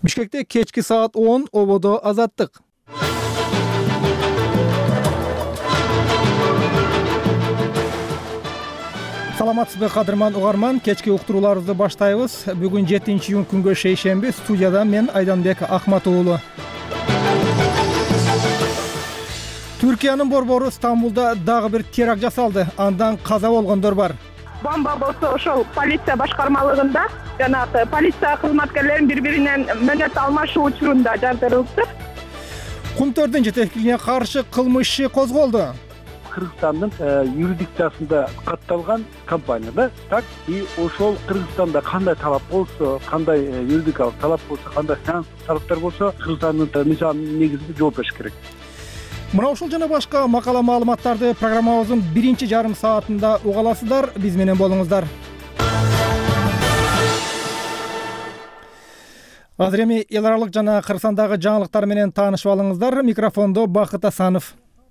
Бишкекте кечки саат 10 ободо азаттык. Саламатсызбы кадырман угарман, кечки уктурууларыбызды баштайбыз. Бүгүн 7-июнь күнгө шейшемби. Студияда мен Айданбек Ахмат уулу. Түркиянын борбору Стамбулда дагы бир теракт жасалды. Андан каза болгондор бар. Бомба болсо ошол полиция башкармалыгында жанагы полиция кызматкерлерин бири-биринен мөөнөт алмашуу учурунда жардырылды. Кумтөрдүн жетекчилигине каршы кылмыш иши козголду. Кыргызстандын юрисдикциясында катталган компания да, так и ошол Кыргызстанда кандай талап болсо, кандай юридикалык талап болсо, кандай талаптар болсо, Кыргызстандын мыйзамынын негизинде жооп бериш керек. Мына ушул жана башка макала маалыматтарды программабыздын биринчи жарым саатында уга аласыздар. Биз менен болуңуздар. Азыр эми эл аралык жана Кыргызстандагы жаңылыктар менен таанышып алыңыздар. Микрофондо Бакыт Асанов.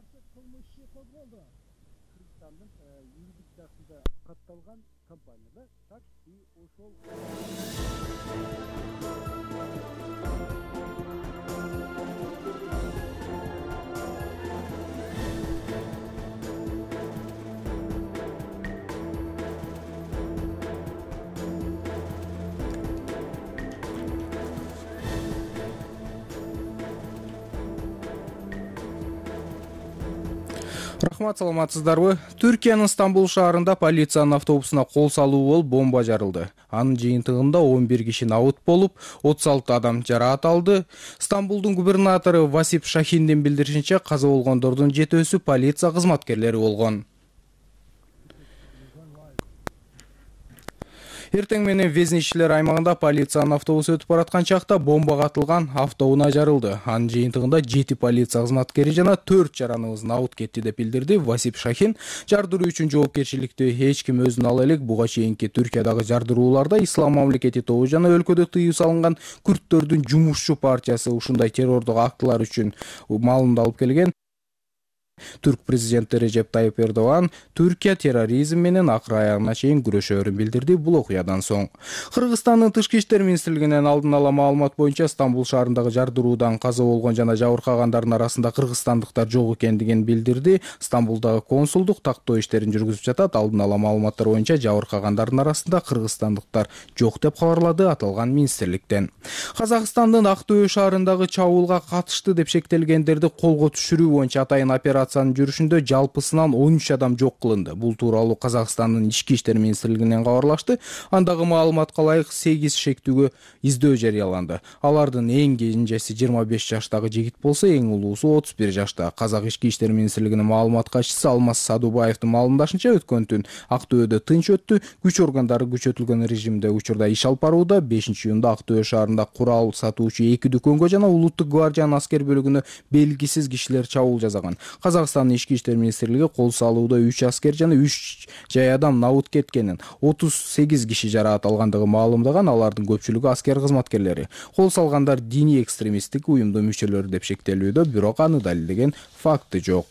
Рахмат, саламатсыздарбы? Түркиянын Стамбул шаарында полициянын автобусуна кол салуу болуп бомба жарылды. Анын жыйынтыгында 11 киши набыт болуп, 36 адам жараат алды. Стамбулдун губернатору Васип Шахиндин билдиришинче, каза болгондордун жетөөсү полиция кызматкерлери болгон. Эртең менен Везничилер аймагында полициянын автобусу өтүп бараткан чакта бомбага атылган автоунаа жарылды. Анын жыйынтыгында 7 полиция кызматкери жана 4 жараныбыз набыт кетти деп билдирди Васип Шахин. Жардыруу үчүн жоопкерчиликти эч ким өзүнө ала элек. Буга чейинки Түркиядагы жардырууларда Ислам мамлекети тобу жана өлкөдө тыюу салынган Күрттөрдүн жумушчу партиясы ушундай террордук актылар үчүн маалымат алып келген. Түрк президенти Режеп Тайып Эрдоган Түркия терроризм менен акыр аягына чейин күрөшөөрүн билдирди. Бул окуядан соң Кыргызстандын тышкы иштер министрлигинен алдын ала маалымат боюнча Стамбул шаарындагы жардыруудан каза болгон жана жабыркагандардын арасында кыргызстандыктар жок экендигин билдирди. Стамбулдагы консулдук тактоо иштерин жүргүзүп жатат. Алдын ала маалыматтар боюнча жабыркагандардын арасында кыргызстандыктар жок деп кабарлады аталган министрликтен. Казакстандын Актөө шаарындагы чабуулга катышты деп шектелгендерди колго түшүрүү боюнча атайын операциянын жүрүшүндө жалпысынан 13 адам жок кылынды. Бул тууралуу Казакстандын ички иштер министрлигинен кабарлашты. Андагы маалыматка ылайык 8 шектүүгө издөө жарыяланды. Алардын эң кенжеси 25 жаштагы жигит болсо, эң улуусу 31 жашта. Казак ички иштер министрлигинин маалымат катчысы Алмаз Садубаевдин маалымдашынча, өткөн түн Актөөдө тынч өттү. Күч органдары күчөтүлгөн режимде учурда иш алып барууда. 5-июнда Актөө шаарында курал сатуучу 2 дүкөнгө жана Улуттук гвардиянын аскер бөлүгүнө белгисиз кишилер чабуул жасаган. Казакстандын ички иштер министрлиги кол салууда 3 аскер жана 3 жай адам набыт кеткенин, 38 киши жараат алгандыгы маалымдаган. Алардын көпчүлүгү аскер кызматкерлери. Кол салгандар диний экстремисттик уюмдун мүчөлөрү деп шектелүүдө, бирок аны далилдеген факты жок.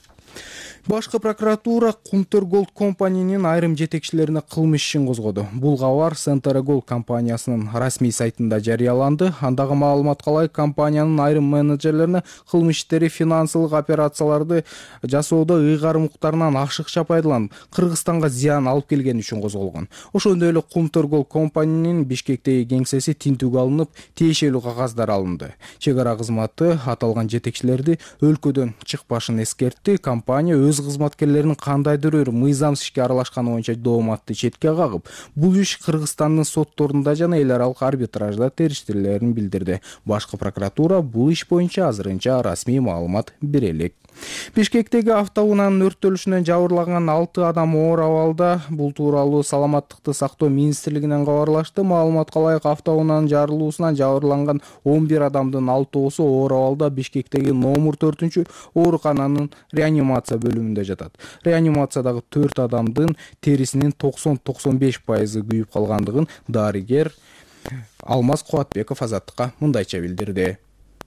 Башкы прокуратура Кумтөр Голд компаниянын айрым жетекчилерине кылмыш ишин козгоду. Бул кабар Center Gold компаниясынын расмий сайтында жарыяланды. Андагы маалыматка ылайык, компаниянын айрым менеджерлерине кылмыш иштери, финансылык операцияларды жасоодо ыйгарым укуктарынан ашыкча пайдаланып, Кыргызстанга зыян алып келгени үчүн козголгон. Ошондой эле Кумтөр Голд компаниянын Бишкектеги кеңсеси тинтүүгө алынып, тиешелүү кагаздар алынды. Чек ара кызматы аталган жетекчилерди өлкөдөн чыкпашын эскертти. Компания өз кызматкерлеринин кандайдыр бир мыйзамсыз ишке аралашканы боюнча дооматты четке кагып, бул иш Кыргызстандын сотторунда жана эл аралык арбитражда териштирилерин билдирди. Башкы прокуратура бул иш боюнча азырынча расмий маалымат бере элек. Бишкектеги автоунаанын өрттөлүшүнөн жабырлаган 6 адам оор абалда. Бул тууралуу Саламаттыкты сактоо министрлигинен кабарлашты. Маалыматка ылайык, автоунаанын жарылуусунан жабырланган 11 адамдын 6-оосу оор абалда Бишкектеги номер 4 оорукананын реанимация бөлүмүндө жатат. Реанимациядагы 4 адамдын терисинин 90-95% күйүп калгандыгын дарыгер Алмаз Кубатбеков Азаттыкка мындайча билдирди.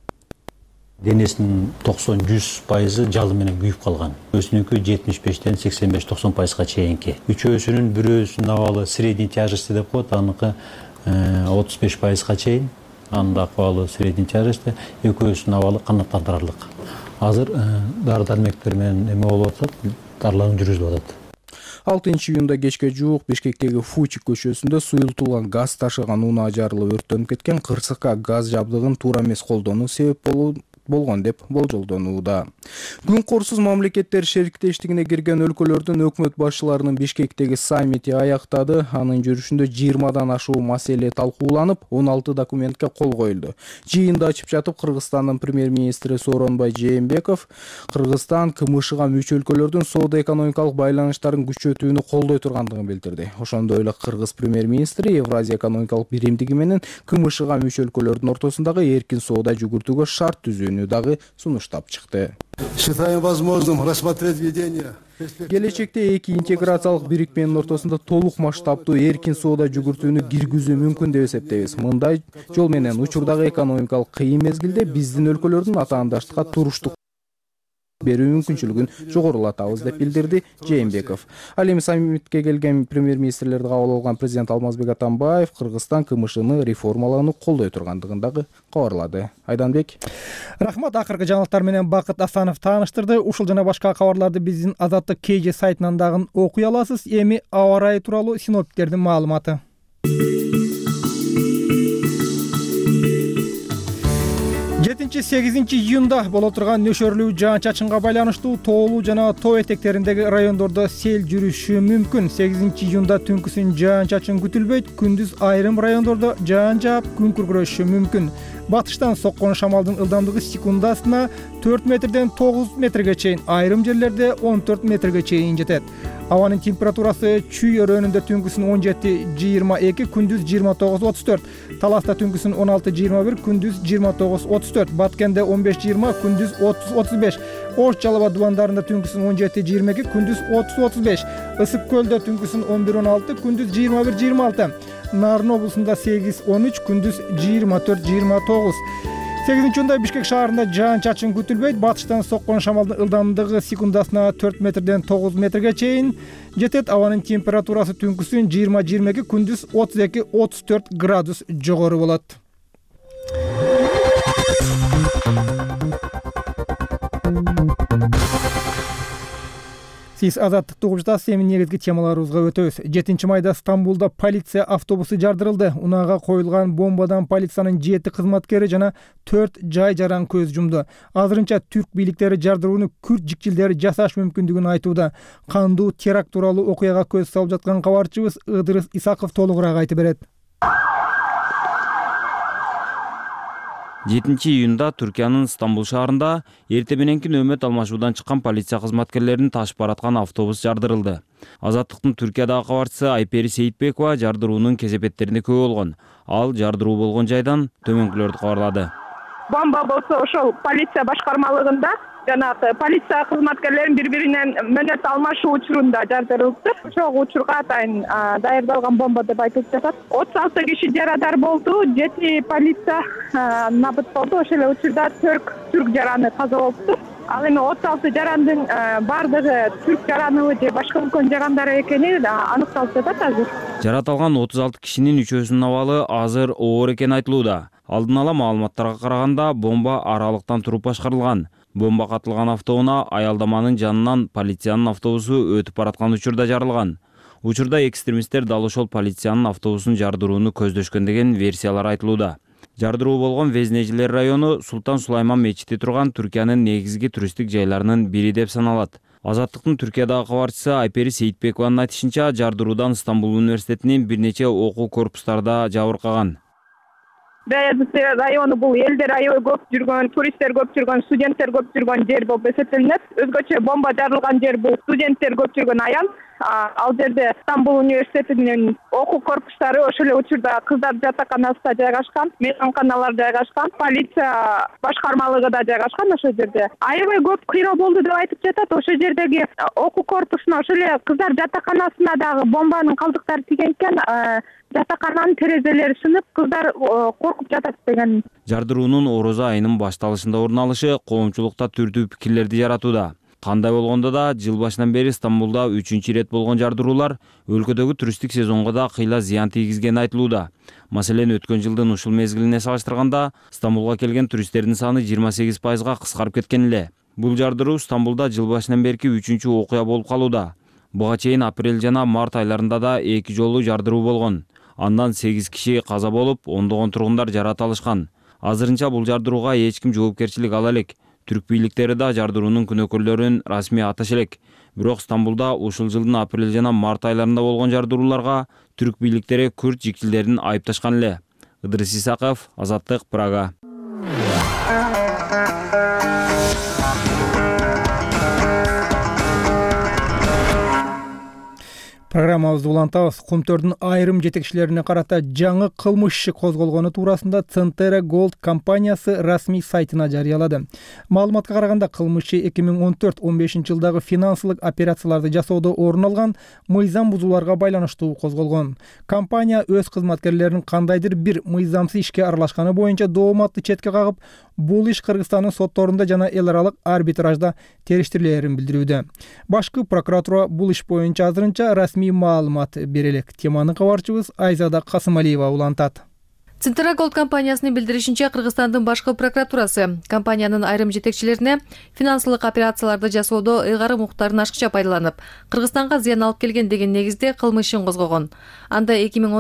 Денесинин 90-100% жалы менен күйүп калган. Өзүнүкү 75-тен 85-90%га чейинки. Үчөөсүнүн бирөөсүнүн абалы средний тяжести деп коет, аныкы 35%га чейин. Анын да акыбалы средний тяжести, экөөсүнүн абалы канааттандырарлык. Азыр дары-дармектер менен эме болуп атат, дарылануу жүргүзүлүп атат. 6 июнда кечке жуук Бишкектеги Фучик көчөсүндө суюлтулган газ ташыган унаа жарылып өрттөнүп кеткен. Кырсыкка газ жабдыгын туура эмес колдонуу себеп болгон деп болжолдонууда. Күн корсуз мамлекеттер шериктештигине кирген өлкөлөрдүн өкмөт башчыларынын Бишкектеги саммити аяктады. Анын жүрүшүндө 20дан ашуу маселе талкууланып, 16 документке кол коюлду. Жыйынды ачып жатып, Кыргызстандын премьер-министри Сооронбай Жээнбеков Кыргызстан КМШга мүчө өлкөлөрдүн соода-экономикалык байланыштарын күчөтүүнү колдой тургандыгын билдирди. Ошондой эле Кыргыз премьер-министри Евразия экономикалык биримдиги менен КМШга мүчө өлкөлөрдүн ортосундагы эркин соода жүгүртүүгө шарт түзүүнү дагы сунуштап чыкты. Считаем возможным рассмотреть введение. Келечекте эки интеграциялык бирикменин ортосунда толук масштабтуу эркин соода жүгүртүүнү киргизүү мүмкүн деп эсептейбиз. Мындай жол менен учурдагы экономикалык кыйын мезгилде биздин өлкөлөрдүн атаандаштыкка туруштук берүү мүмкүнчүлүгүн жогорулатабыз деп билдирди Жээнбеков. Ал эми саммитке келген премьер-министрлерди кабыл алган президент Алмазбек Атамбаев Кыргызстан КМШны реформалоону колдой тургандыгын дагы кабарлады. Айданбек. Рахмат, акыркы жаңылыктар менен Бакыт Асанов тааныштырды. Ушул жана башка кабарларды биздин Азаттык KG сайтынан дагы окуй аласыз. Эми аба ырайы тууралуу синоптиктердин маалыматы. 7-8 июнда боло турган нөшөрлүү жаан-чачынга байланыштуу тоолуу жана тоо этектериндеги райондордо сел жүрүшү мүмкүн. 8 июнда түнкүсүн жаан-чачын күтүлбөйт, күндүз айрым райондордо жаан жаап, күн күркүрөшү мүмкүн. Батыштан соккон шамалдын ылдамдыгы секундасына 4 метрден 9 метрге чейин, айрым жерлерде 14 метрге чейин жетет. Абанын температурасы Чүй өрөөнүндө түнкүсүн 17-22, күндүз 29-34, Таласта түнкүсүн 16-21, күндүз 29-34, Баткенде 15-20, күндүз 30-35, Ош Жалал Абад дубандарында түнкүсүн 17-22, күндүз 30-35, Ысык көлдө түнкүсүн 11-16, күндүз 21-26, Нарын облусунда 8-13, күндүз 24-29. 8 июнда Бишкек шаарында жаан-чачын күтүлбөйт. Батыштан соккон шамалдын ылдамдыгы секундасына 4 метрден 9 метрге чейин жетет. Абанын температурасы түнкүсүн 20-22, күндүз 32-34 градус жогору болот. Сиз Азаттыкты угуп жатасыз. Эми негизги темаларыбызга өтөбүз. 7 майда Стамбулда полиция автобусу жардырылды. Унаага коюлган бомбадан полициянын 7 кызматкери жана 4 жай жаран көз жумду. Азырынча түрк бийликтери жардырууну күрд жикчилдери жасаш мүмкүндүгүн айтууда. Кандуу теракт тууралуу окуяга көз салып жаткан кабарчыбыз Ыдырыс Исаков толугураак айтып берет. 7 июнда Түркиянын Стамбул шаарында эрте мененки нөөмөт алмашуудан чыккан полиция кызматкерлерин ташып бараткан автобус жардырылды. Азаттыктын Түркиядагы кабарчысы Айпери Сейитбекова жардыруунун кесепеттерине күбө болгон. Ал жардыруу болгон жайдан төмөнкүлөрдү кабарлады. Бомба болсо ошол полиция башкармалыгында жанагы полиция кызматкерлерин бири-биринен мөнөт алмашуу учурунда жардырылды. Ошол учурга атайын даярдалган бомба деп айтылып жатат. 36 киши жарадар болду, 7 полиция набыт болду. Ошол эле учурда түрк жараны каза болупту. Ал эми 36 жарандын бардыгы түрк жараныбы же башка өлкөнүн жарандары экени аныкталып жатат азыр. Жаратылган 36 кишинин 3-өсүнүн абалы азыр оор экени айтылууда. Алдын ала маалыматтарга караганда бомба аралыктан туруп башкарылган. Бомба катылган автоунаа аялдаманын жанынан полициянын автобусу өтүп бараткан учурда жарылган. Учурда экстремисттер дал ошол полициянын автобусун жардырууну көздөшкөн деген версиялар айтылууда. Жардыруу болгон Везнежилер району Султан Сулайман мечити турган Түркиянын негизги туристтик жайларынын бири деп саналат. Азаттыктын Түркиядагы кабарчысы Айпери Сейитбекованын айтышынча, жардыруудан Стамбул университетинин бир нече окуу корпустарда жабыркаган. Району бул элдер аябай көп жүргөн, туристтер көп жүргөн, студенттер көп жүргөн жер болуп эсептелинет. Өзгөчө бомба жарылган жер бул студенттер көп жүргөн аян. Ал жерде Стамбул университетинин окуу корпустары, ошол эле учурда кыздар жатаканасында жайгашкан, мейманканалар жайгашкан, полиция башкармалыгы да жайгашкан ошол жерде. Аябай көп кыйроо болду деп айтып жатат. Ошол жердеги окуу корпусуна, ошол эле кыздар жатаканасына дагы бомбанын калдыктары тийген экен. Жатакананын терезелери сынып, кыздар коркуп жатат деген. Жардыруунун Орозо айынын башталышында орун алышы коомчулукта түрдүү пикирлерди жаратууда. Кандай болгондо да жыл башынан бери Стамбулда 3-чү ирет болгон жардыруулар өлкөдөгү туристтик сезонго да кыйла зыян тийгизгени айтылууда. Маселен, өткөн жылдын ушул мезгилине салыштырганда Стамбулга келген туристтердин саны 28%га кыскарып кеткен эле. Бул жардыруу Стамбулда жыл башынан берки 3-чү окуя болуп калууда. Буга чейин апрель жана март айларында да 2 жолу жардыруу болгон. Андан 8 киши каза болуп, ондогон тургундар жарат алышкан. Азырынча бул жардырууга эч ким жоопкерчилик ала элек. Түрк бийликтери да жардыруунун күнөөкөрлөрүн расмий аташа элек. Бирок Стамбулда ушул жылдын апрель жана март айларында болгон жардырууларга түрк бийликтери күрд жикчилерин айыпташкан эле. Ыдырыс Исаков, Азаттык, Прага. Программабызды улантабыз. Кумтөрдүн айрым жетекчилерине карата жаңы кылмыш иши козголгону туурасында Центера Gold компаниясы расмий сайтына жарыялады. Маалыматка караганда, кылмыш иши 2014-15 жылдагы финансылык операцияларды жасоодо орун алган мыйзам бузууларга байланыштуу козголгон. Компания өз кызматкерлеринин кандайдыр бир мыйзамсыз ишке аралашканы боюнча дооматты четке кагып, бул иш Кыргызстандын сотторунда жана эл аралык арбитражда териштирилерин билдирүүдө. Башкы прокуратура бул иш боюнча азырынча расмий маалымат бере элек. Теманы кабарчыбыз Айзада Касымалиева улантат. Центера Gold компаниясынын билдиришинче, Кыргызстандын башкы прокуратурасы компаниянын айрым жетекчилерине финансылык операцияларды жасоодо ыйгарым укуктарын ашыкча пайдаланып, Кыргызстанга зыян алып келген деген негизде кылмыш ишин козгогон. Анда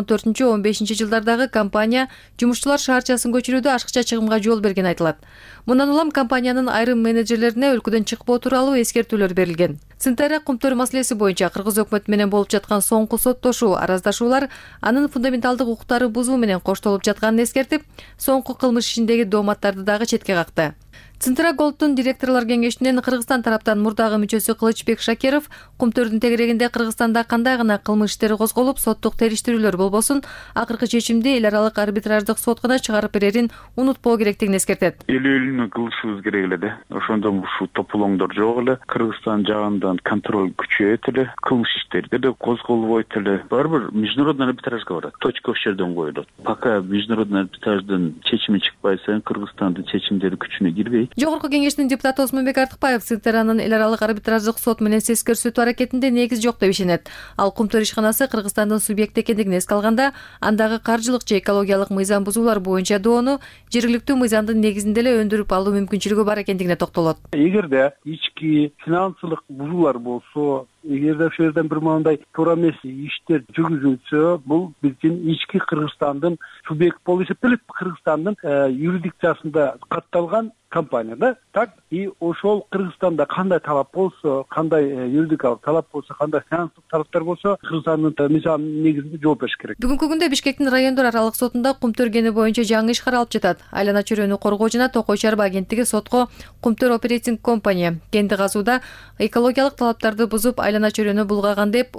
2014-15 жылдардагы компания жумушчулар шаарчасын көчүрүүдө ашыкча чыгымга жол берген айтылат. Мындан улам компаниянын айрым менеджерлерине өлкөдөн чыкпоо тууралуу эскертүүлөр берилген. Центера Кумтөр маселеси боюнча Кыргыз өкмөтү менен болуп жаткан соңку соттошуу, араздашуулар анын фундаменталдык укуктары бузуу менен коштолуп жатканын эскертип, соңку кылмыш ишиндеги дооматтарды дагы четке какты. Центера Gold'ун директорлор кеңешинин Кыргызстан тараптан мурдагы мүчөсү Кылычбек Шакиров Кумтөрдүн тегерегинде Кыргызстанда кандай гана кылмыш иштери козголуп, соттук териштирүүлөр болбосун, акыркы чечимди эл аралык арбитраждык сот гана чыгарып берерин унутпоо керектигин эскертет. Элүү кылышыбыз керек эле да. Ошондо ушул тополоңдор жок эле. Кыргызстан жагынан контроль күчөйт эле. Кылмыш иштерди да козголбойт эле. Барбыр международный арбитражга барат. Точка ошол жерден коюлат. Пока международный арбитраждын чечими чыкпайса, Кыргызстандын чечимдери күчүнө кирбейт. Жогорку кеңештин депутаты Осмонбек Артыкбаев Центеранын эл аралык арбитраждык сот менен сескерүүтүү аракетинде негиз жок деп ишенет. Ал Кумтөр ишканасы Кыргызстандын субъект экендигин эске алганда, андагы каржылык же экологиялык мыйзам бузуулар боюнча доону жергиликтүү мыйзамдын негизинде эле өндүрүп алуу мүмкүнчүлүгү бар экендигине токтолот. Эгерде ички финансылык бузуулар болсо, эгерде ошол жерден бир мындай туура эмес иштер жүргүзүлсө, бул биздин ички Кыргызстандын субъект болуп эсептелет. Кыргызстандын юрисдикциясында катталган компания да, так и ошол Кыргызстанда кандай талап болсо, кандай юридикалык талап болсо, кандай финансылык талаптар болсо, Кыргызстандын мыйзам негизинде жооп бериш керек. Бүгүнкү күндө Бишкектин райондор аралык сотунда Кумтөр кени боюнча жаңы иш каралып жатат. Айлана чөйрөнү коргоо жана Токой чарба агенттиги сотко Кумтөр оперейтинг компания кенди казууда экологиялык талаптарды бузуп, айлана чөйрөнү булгаган деп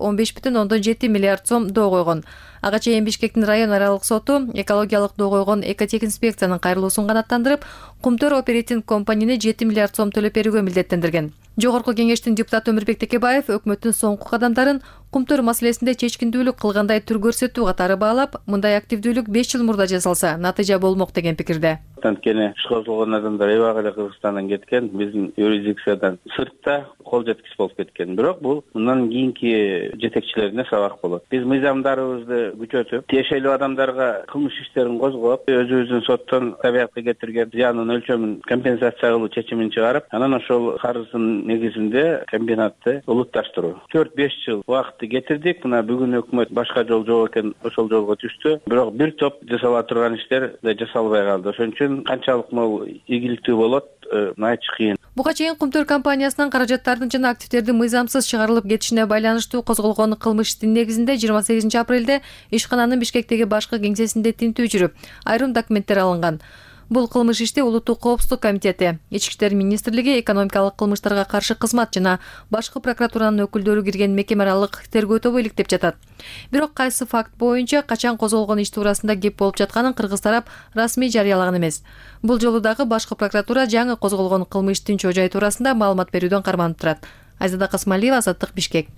15,7 миллиард сом доо койгон. Ага чейин Бишкектин район аралык соту экологиялык доо койгон экотехинспекциянын кайрылуусун канааттандырып, Кумтөр оперейтинг компанияны 7 миллиард сом төлөп берүүгө милдеттендирген. Жогорку кеңештин депутаты Өмүрбек Текебаев өкмөттүн соңку кадамдарын Кумтөр маселесинде чечкиндүүлүк кылгандай түр көрсөтүү катары баалап, мындай активдүүлүк 5 жыл мурда жасалса, натыйжа болмок деген пикирде. Анткени иш козголгон адамдар эбак эле Кыргызстандан кеткен, биздин юрисдикциядан сыртта кол жеткис болуп кеткен. Бирок бул мындан кийинки жетекчилерине сабак болот. Биз мыйзамдарыбызды күчөтүп, тиешелүү адамдарга кылмыш иштерин козгоп, өзүбүздүн соттон табиятка кетирген зыяндын өлчөмүн компенсация кылуу чечимин чыгарып, анан ошол карыздын негизинде комбинатты улутташтыруу. 4-5 жыл убакытты кетирдик. Мына бүгүн өкмөт башка жол жок экен, ошол жолго түштү. Бирок бир топ жасала турган иштер да жасалбай калды. Ошон үчүн канчалык могу ийгиликтүү болот, айчы кыйын. Буга чейин Кумтөр компаниясынын каражаттардын жана активдердин мыйзамсыз чыгарылып кетишине байланыштуу козголгон кылмыш иштин негизинде 28 апрелде ишкананын Бишкектеги башкы кеңсесинде тинтүү жүрүп, айрым документтер алынган. Бул кылмыш ишти Улуттук коопсуздук комитети, Ички иштер министрлиги, экономикалык кылмыштарга каршы кызмат жана башкы прокуратуранын өкүлдөрү кирген мекеме аралык тергөө тобу иликтеп жатат. Бирок кайсы факт боюнча качан козголгон иш туурасында кеп болуп жатканын кыргыз тарап расмий жарыялаган эмес. Бул жолу дагы башкы прокуратура жаңы козголгон кылмыштын чоо-жайы туурасында маалымат берүүдөн карманып турат. Айзада Касымалиева, Азаттык, Бишкек.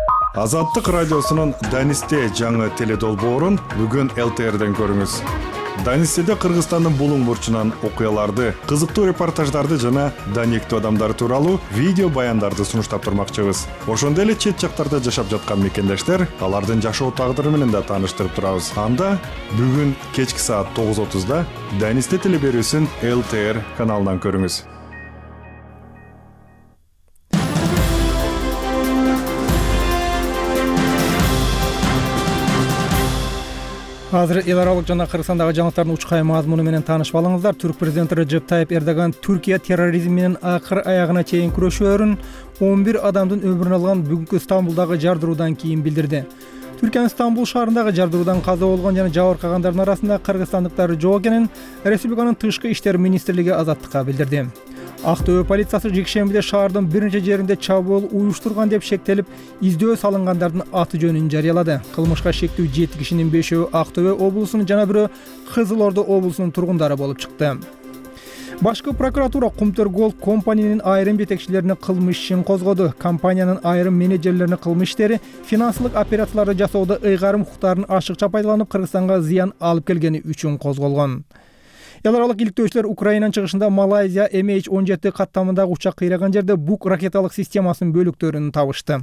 Азаттык радиосунун Данисте жаңы теледолбоорун бүгүн ЛТРден көрүңүз. Данистелде Кыргызстандын булуң бурчунан окуяларды, кызыктуу репортаждарды жана даниктүү адамдар тууралуу видео баяндарды сунуштап турмакчыбыз. Ошондой эле чет жактарда жашап жаткан мекендештер алардын жашоо тагдыры менен да тааныштырып турабыз. Анда бүгүн кечки саат 9:30 Данисте телеберүүсүн ЛТР каналынан көрүңүз. Азыр эл аралык жана Кыргызстандагы жаңылыктардын учкай мазмуну менен таанышып алыңыздар. Түрк президенти Режеп Тайип Эрдоган Түркия терроризм менен акыр аягына чейин күрөшөөрүн 11 адамдын өмүрүн алган бүгүнкү Стамбулдагы жардыруудан кийин билдирди. Түркиянын Стамбул шаарындагы жардыруудан каза болгон жана жабыркагандардын арасында кыргызстандыктар жок экенин республиканын тышкы иштер министрлиги Азаттыкка билдирди. Ақтөбе полициясы жекшембиде шаардын бир нече жеринде чабуул уюштурган деп шектелип, издөө салынгандардын аты жөнүн жарыялады. Кылмышка шектүү 7 кишинин 5-өө Ақтөбе облусунун жана бирөө Кызыл Ордо облусунун тургундары болуп чыкты. Башкы прокуратура Кумтөр Голд компаниянын айрым жетекчилерине кылмыш ишин козгоду. Компаниянын айрым менеджерлерине кылмыш иштери финансылык операцияларды жасоодо ыйгарым укуктарын ашыкча пайдаланып Кыргызстанга зыян алып келгени үчүн козголгон. Эл аралык иликтөөчүлөр Украинанын чыгышында Малайзия MH17 каттамындагы учак кыйраган жерде Бук ракеталык системасынын бөлүктөрүн табышты.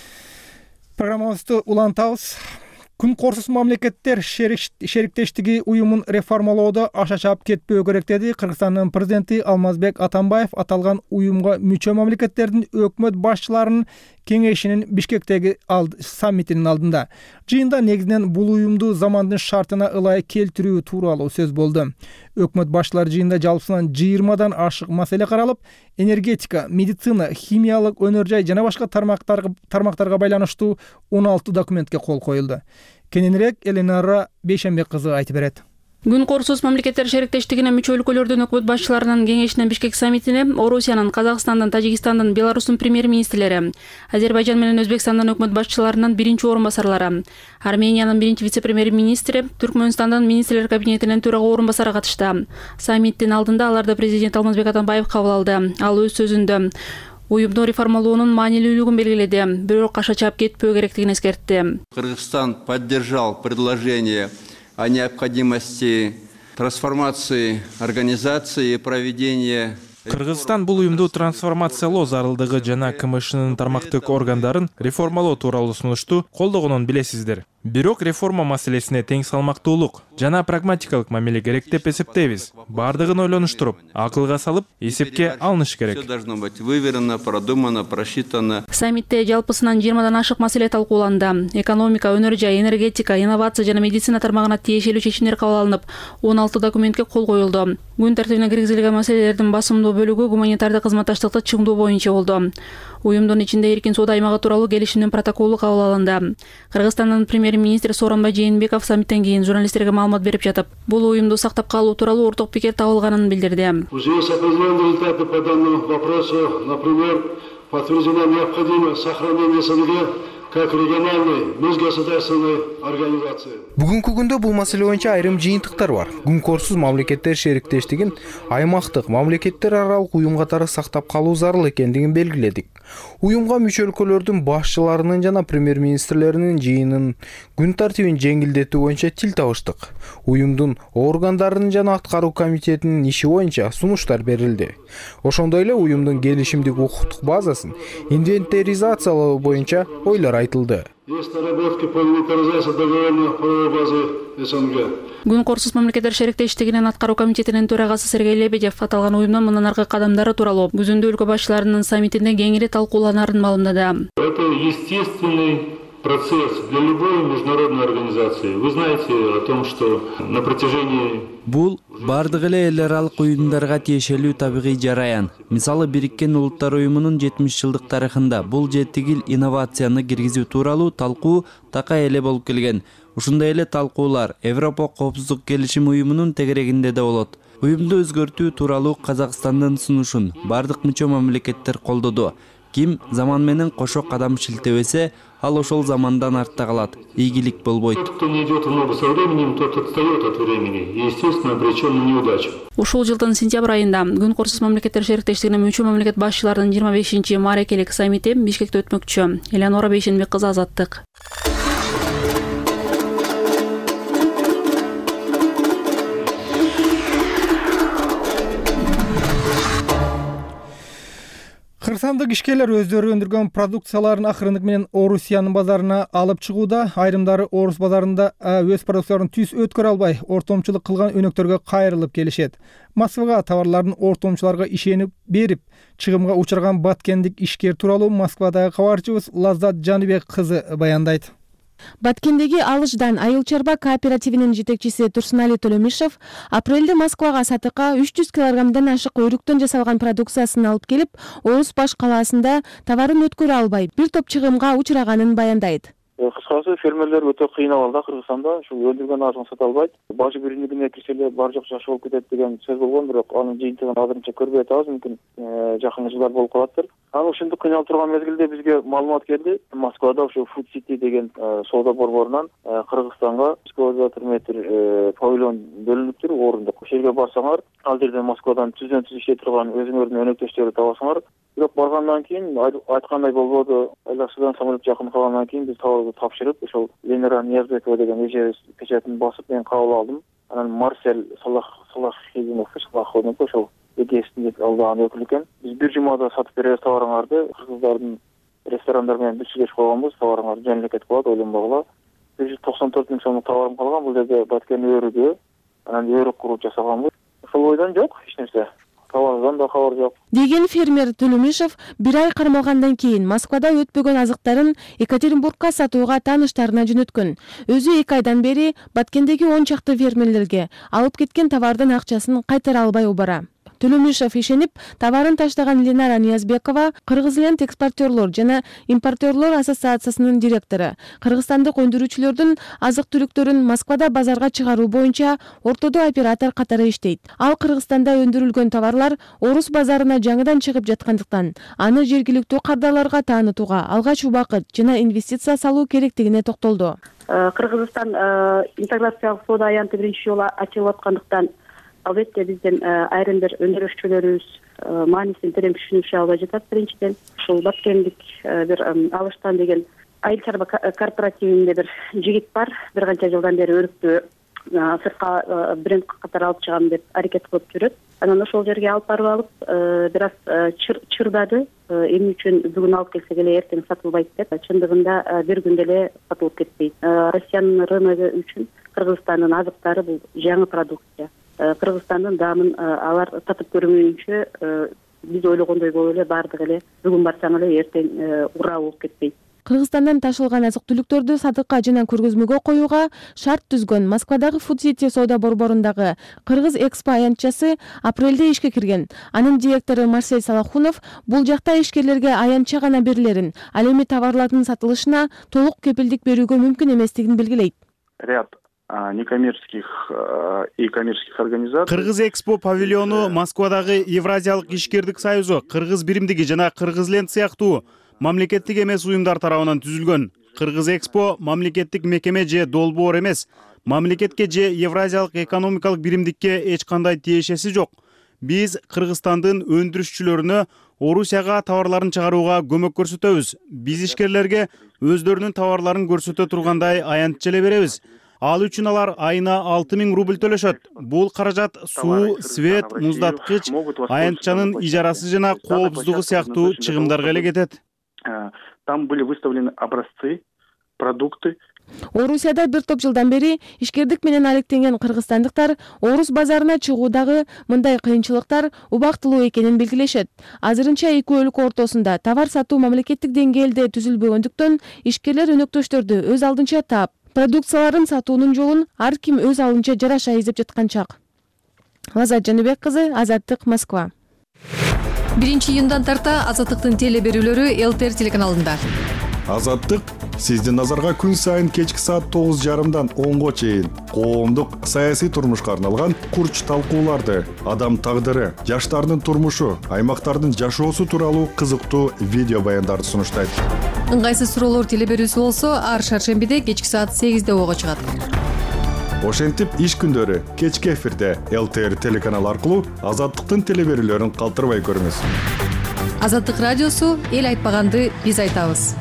Программабызды улантабыз. Күн корсуз мамлекеттер шериктештиги уюмун реформалоодо аша чаап кетпөө керек деди Кыргызстандын президенти Алмазбек Атамбаев аталган уюмга мүчө мамлекеттердин өкмөт башчыларынын кеңешинин Бишкектеги саммитинин алдында. Жыйында негизинен бул уюмду замандын шартына ылайык келтирүү тууралуу сөз болду. Өкмөт башчылары жыйында жалпысынан 20дан ашык маселе каралып, энергетика, медицина, химиялык өнөр жай жана башка тармактарга байланыштуу 16 документке кол коюлду. Кененирээк Эленара Бейшембек кызы айтып берет. Күн корсуз мамлекеттер шериктештигине мүчө өлкөлөрдүн өкмөт башчыларынын кеңешинин Бишкек саммитине Орусиянын, Казакстандын, Тажикстандын, Беларустун премьер-министрлери, Азербайжан менен Өзбекстандын өкмөт башчыларынын биринчи орун басарлары, Армениянын биринчи вице-премьер-министри, Түркмөнстандын министрлер кабинетинин төрага орун басары катышты. Саммиттин алдында аларды президент Алмазбек Атамбаев кабыл алды. Ал өз сөзүндө уюмду реформалоонун маанилүүлүгүн белгиледи, бирок аша чаап кетпөө керектигин эскертти. Кыргызстан поддержал предложение о необходимости трансформации организации и проведения. Кыргызстан бул уюмду трансформациялоо зарылдыгы жана КМШнын тармактык органдарын реформалоо тууралуу сунушту колдогонун билесиздер. Бирок реформа маселесине тең салмактуулук жана прагматикалык мамиле керек деп эсептейбиз. Бардыгын ойлонуштуруп, акылга салып, эсепке алыныш керек. Всё должно быть выверено, продумано, просчитано. Саммитте жалпысынан 20дан ашык маселе талкууланды. Экономика, өнөр жай, энергетика, инновация жана медицина тармагына тиешелүү чечимдер кабыл алынып, 16 документке кол коюлду. Күн тартибине киргизилген маселелердин басымдуу бөлүгү гуманитардык кызматташтыкты чыңдоо боюнча болду. Уюмдун ичинде эркин соода аймагы тууралуу келишимдин протоколу кабыл алынды. Кыргызстандын премьер-министри Сооронбай Жээнбеков саммиттен кийин журналисттерге маалымат берип жатып, бул уюмду сактап калуу тууралуу орток пикир табылганын билдирди. В связи с определенными результатами по данному вопросу, например, подтверждена необходимость сохранения СНГ как региональной межгосударственной организации. Бүгүнкү күндө бул маселе боюнча айрым жыйынтыктар бар. Күн корсуз мамлекеттер шериктештигин аймактык мамлекеттер аралык уюм катары сактап калуу зарыл экендигин белгиледик. Уюмга мүчө өлкөлөрдүн башчыларынын жана премьер-министрлеринин жыйынын күн тартибин жеңилдетүү боюнча тил табыштык. Уюмдун органдарынын жана аткаруу комитетинин иши боюнча сунуштар берилди. Ошондой эле уюмдун келишимдик укуктук базасын инвентаризациялоо боюнча ойлор айтылды. Есть наработки по инвентаризации договорной правовой базы СНГ. Күн корсуз мамлекеттер шериктештигинин аткаруу комитетинин төрагасы Сергей Лебедев аталган уюмдун мындан аркы кадамдары тууралуу күзүндө өлкө башчыларынын саммитинде кеңири талкууланарын маалымдады. Это естественный процесс для любой международной организации. Вы знаете о том, что на протяжении Бул бардык эле эл аралык уюмдарга тиешелүү табигый жараян. Мисалы Бириккен Улуттар уюмунун 70 жылдык тарыхында бул жетигил инновацияны киргизүү тууралуу талкуу такай эле болуп келген. Ушундай эле талкуулар Европа коопсуздук келишим уюмунун тегерегинде да болот. Уюмду өзгөртүү тууралуу Казакстандын сунушун бардык мүчө мамлекеттер колдоду. Ким заман менен кошо кадам шилтебесе, ал ошол замандан артта калат. Ийгилик болбойт. Тот, кто не идет в ногу со временем, тот отстает от времени и, естественно, обречен на неудачу. Ушул жылдын сентябрь айында Күн корсуз мамлекеттер шериктештигине мүчө мамлекет башчыларынын 25-чи маарекелик саммити Бишкекте өтмөкчү. Эленора Бейшенбек кызы, Азаттык. Кыргызстандык ишкерлер өздөрү өндүргөн продукцияларын акырындык менен Орусиянын базарына алып чыгууда. Айрымдары Орус базарында өз продукцияларын түз өткөрө албай, ортомчулук кылган өнөктөргө кайрылып келишет. Москвага товарларын ортомчуларга ишенип берип, чыгымга учурган баткендик ишкер тууралуу Москвадагы кабарчыбыз Лаззат Жаныбек кызы баяндайт. Баткендеги Алыждан айыл чарба кооперативинин жетекчиси Турсунали Төлөмишев апрелде Москвага сатыкка 300 килограммдан ашык өрүктөн жасалган продукциясын алып келип, Орус баш калаасында товарын өткөрө албай, бир топ чыгымга учураганын баяндайт. Кыскасы фермерлер өтө кыйналганда Кыргызстанда ушул өндүргөн азыгын сата албайт. Башы бириндигине кирсе эле бар жок жакшы болуп кетет деген сөз болгон, бирок анын жыйынтыгын азырынча көрбөй атабыз, мүмкүн жакын жылдар болуп калаттыр. Анан ушундук кыйналып турган мезгилде бизге маалымат келди. Москвада ушул Food City деген соода борборунан Кыргызстанга 2 квадрат метр павильон бөлүнүптүр, орундук. Ошол жерге барсаңар, ал жерде Москвадан түздөн-түз иштеп турган өзүңөрдүн өнөктөштөрү табасыңар. Бирок баргандан кийин айткандай болбоду. Айлакчыдан самолет жакын калгандан кийин биз товарды тапшырып, ошол Ленара Ниязбекова деген эже печатын басып мен кабыл алдым. Анан Марсель Салахидинов ошол эгесин алдаган өкүл экен. Биз бир жумада сатып беребиз товарыңарды. Кыргыздардын ресторандар менен бүт койгонбуз, товарыңар жөн эле кетип калат, ойлонбогула. 194 миң сомдук товарым калган, бул жерде баткен өрүгү, анан өрүк куруп жасаганбыз. Ошол бойдон жок, эч нерсе. Товардан да кабар жок. Деген фермер Төлөмишев бир ай кармалгандан кийин Москвада өтпөгөн азыктарын Екатеринбургка сатууга тааныштарына жөнөткөн. Өзү 2 айдан бери Баткендеги 10 чакты фермерлерге алып кеткен товардын акчасын кайтара албай убара. Төлөмишев ишенип, товарын таштаган Ленара Ниязбекова Кыргызленд экспортерлор жана импортерлор ассоциациясынын директору. Кыргызстандык өндүрүүчүлөрдүн азык-түлүктөрүн Москвада базарга чыгаруу боюнча ортодо оператор катары иштейт. Ал Кыргызстанда өндүрүлгөн товарлар Орус базарына жаңыдан чыгып жаткандыктан, аны жергиликтүү кардарларга таанытууга алгач убакыт жана инвестиция салуу керектигине токтолду. Кыргызстан интеграциялык соода аянты биринчи жолу ачылып аткандыктан албетте биздин айрым бир өндүрүүчүлөрүбүз маанисин терең түшүнүшө албай жатат. Биринчиден ушул Баткендик бир Алыштан деген айыл чарба корпоративинде бир жигит бар. Бир канча жылдан бери өрүктү сыртка бренд катары алып чыгам деп аракет кылып жүрөт. Анан ошол жерге алып барып алып, бир аз чырдады. Эмне үчүн бүгүн алып келсек эле эртең сатылбайт деп. Чындыгында бир күндө эле сатылып кетпейт. Россиянын рыногу үчүн Кыргызстандын азыктары бул жаңы продукция. Кыргызстандын даамын алар татып көрмөйүнчө биз ойлогондой болуп эле баардыгы эле бүгүн барсаң эле эртең ура болуп кетпейт. Кыргызстандан ташылган азык-түлүктөрдү сатыкка жана көргөзмөгө коюуга шарт түзгөн Москвадагы Food City соода борборундагы Кыргыз Экспо аянтчасы апрелде ишке кирген. Анын директору Марсель Салахунов бул жакта ишкерлерге аянтча гана берилерин, ал эми товарлардын сатылышына толук кепилдик берүүгө мүмкүн эместигин белгилейт. Ряд некоммерческих и коммерческих организаций. Кыргыз Экспо павильону Москвадагы Евразиялык ишкердик союзу, Кыргыз биримдиги жана Кыргызленд сыяктуу мамлекеттик эмес уюмдар тарабынан түзүлгөн. Кыргыз Экспо мамлекеттик мекеме же долбоор эмес. Мамлекетке же Евразиялык экономикалык биримдикке эч кандай тиешеси жок. Биз Кыргызстандын өндүрүшчүлөрүнө Орусияга товарларын чыгарууга көмөк көрсөтөбүз. Биз ишкерлерге өздөрүнүн товарларын көрсөтө тургандай аянтча эле беребиз. Ал үчүн алар айына 6000 рубль төлөшөт. Бул каражат суу, свет, муздаткыч, аянтчанын ижарасы жана коопсуздугу сыяктуу чыгымдарга эле кетет. Там были выставлены образцы, продукты. Орусияда бир топ жылдан бери ишкердик менен алектенген кыргызстандыктар Орус базарына чыгуудагы мындай кыйынчылыктар убактылуу экенин белгилешет. Азырынча эки өлкө ортосунда товар сатуу мамлекеттик деңгээлде түзүлбөгөндүктөн ишкерлер өнөктөштөрдү өз алдынча таап, продукцияларын сатуунун жолун ар ким өз алдынча жараша издеп жаткан чак. Лаззат Жаныбек кызы, Азаттык, Москва. 1-июндан тарта Азаттыктын теле берүүлөрү ЛТР телеканалында. Азаттык сиздин назарга күн сайын кечки саат 9:30дан 10го чейин коомдук саясий турмушка арналган курч талкууларды, адам тагдыры, жаштардын турмушу, аймактардын жашоосу тууралуу кызыктуу видео баяндарды сунуштайт. Ыңгайсыз суроолор теле берүүсү болсо, ар шаршембиде кечки саат 8де ого чыгат. Ошентип иш күндөрү кечки эфирде ЛТР телеканалы аркылуу Азаттыктын теле берүүлөрүн калтырбай көрүңүз. Азаттык радиосу эл айтпаганды биз айтабыз.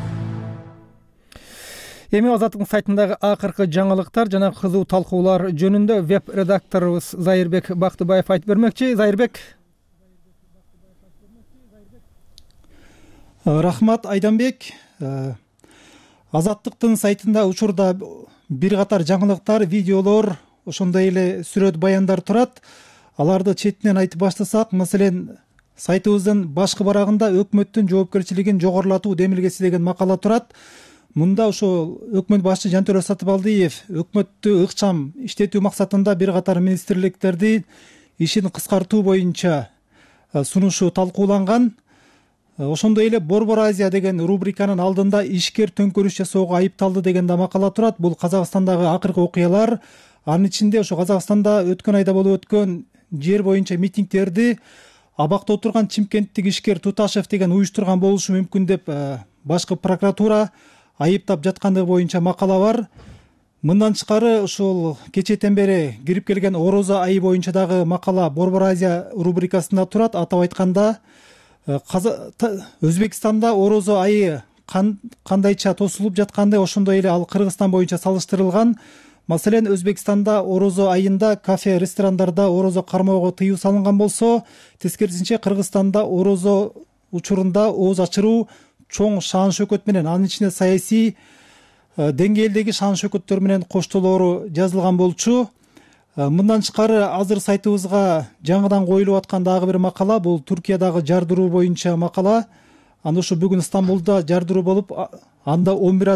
Эми Азаттыктын сайтындагы акыркы жаңылыктар жана кызуу талкуулар жөнүндө веб редакторубуз Зайырбек Бактыбаев айтып бермекчи. Зайырбек. Рахмат Айданбек. Азаттыктын сайтында учурда бир катар жаңылыктар, видеолор, ошондой эле сүрөт баяндар турат. Аларды четинен айтып баштасак, маселен сайтыбыздын башкы барагында өкмөттүн жоопкерчилигин жогорулатуу демилгеси деген макала турат. Мында ошол өкмөт башчы Жантөрө Сатыбалдиев өкмөттү ыкчам иштетүү максатында бир катар министрликтерди ишин кыскартуу боюнча сунушу талкууланган. Ошондой эле Борбор Азия деген рубриканын алдында ишкер төңкөрүш жасоого айыпталды деген да макала турат. Бул Казакстандагы акыркы окуялар. Анын ичинде ошо Казакстанда өткөн айда болуп өткөн жер боюнча митингдерди абакта отурган чимкенттик ишкер Туташев деген уюштурган болушу мүмкүн деп башкы прокуратура айыптап жаткандыгы боюнча макала бар. Мындан тышкары ушул кечээден бери кирип келген Орозо айы боюнча дагы макала Борбор Азия рубрикасында турат. Атап айтканда Өзбекстанда Орозо айы кандайча тосулуп жаткандай, ошондой эле ал Кыргызстан боюнча салыштырылган. Маселен, Өзбекстанда Орозо айында кафе, ресторандарда Орозо кармоого тыюу салынган болсо, тескерисинче Кыргызстанда Орозо учурунда ооз ачыруу чоң шаан шөкөт менен, анын ичинде саясий деңгээлдеги шаан шөкөттөр менен коштолоору жазылган болчу. Мындан тышкары азыр сайтыбызга жаңыдан коюлуп аткан дагы бир макала, бул Туркиядагы жардыруу боюнча макала. Аны ушу бүгүн Стамбулда жардыруу болуп, анда 11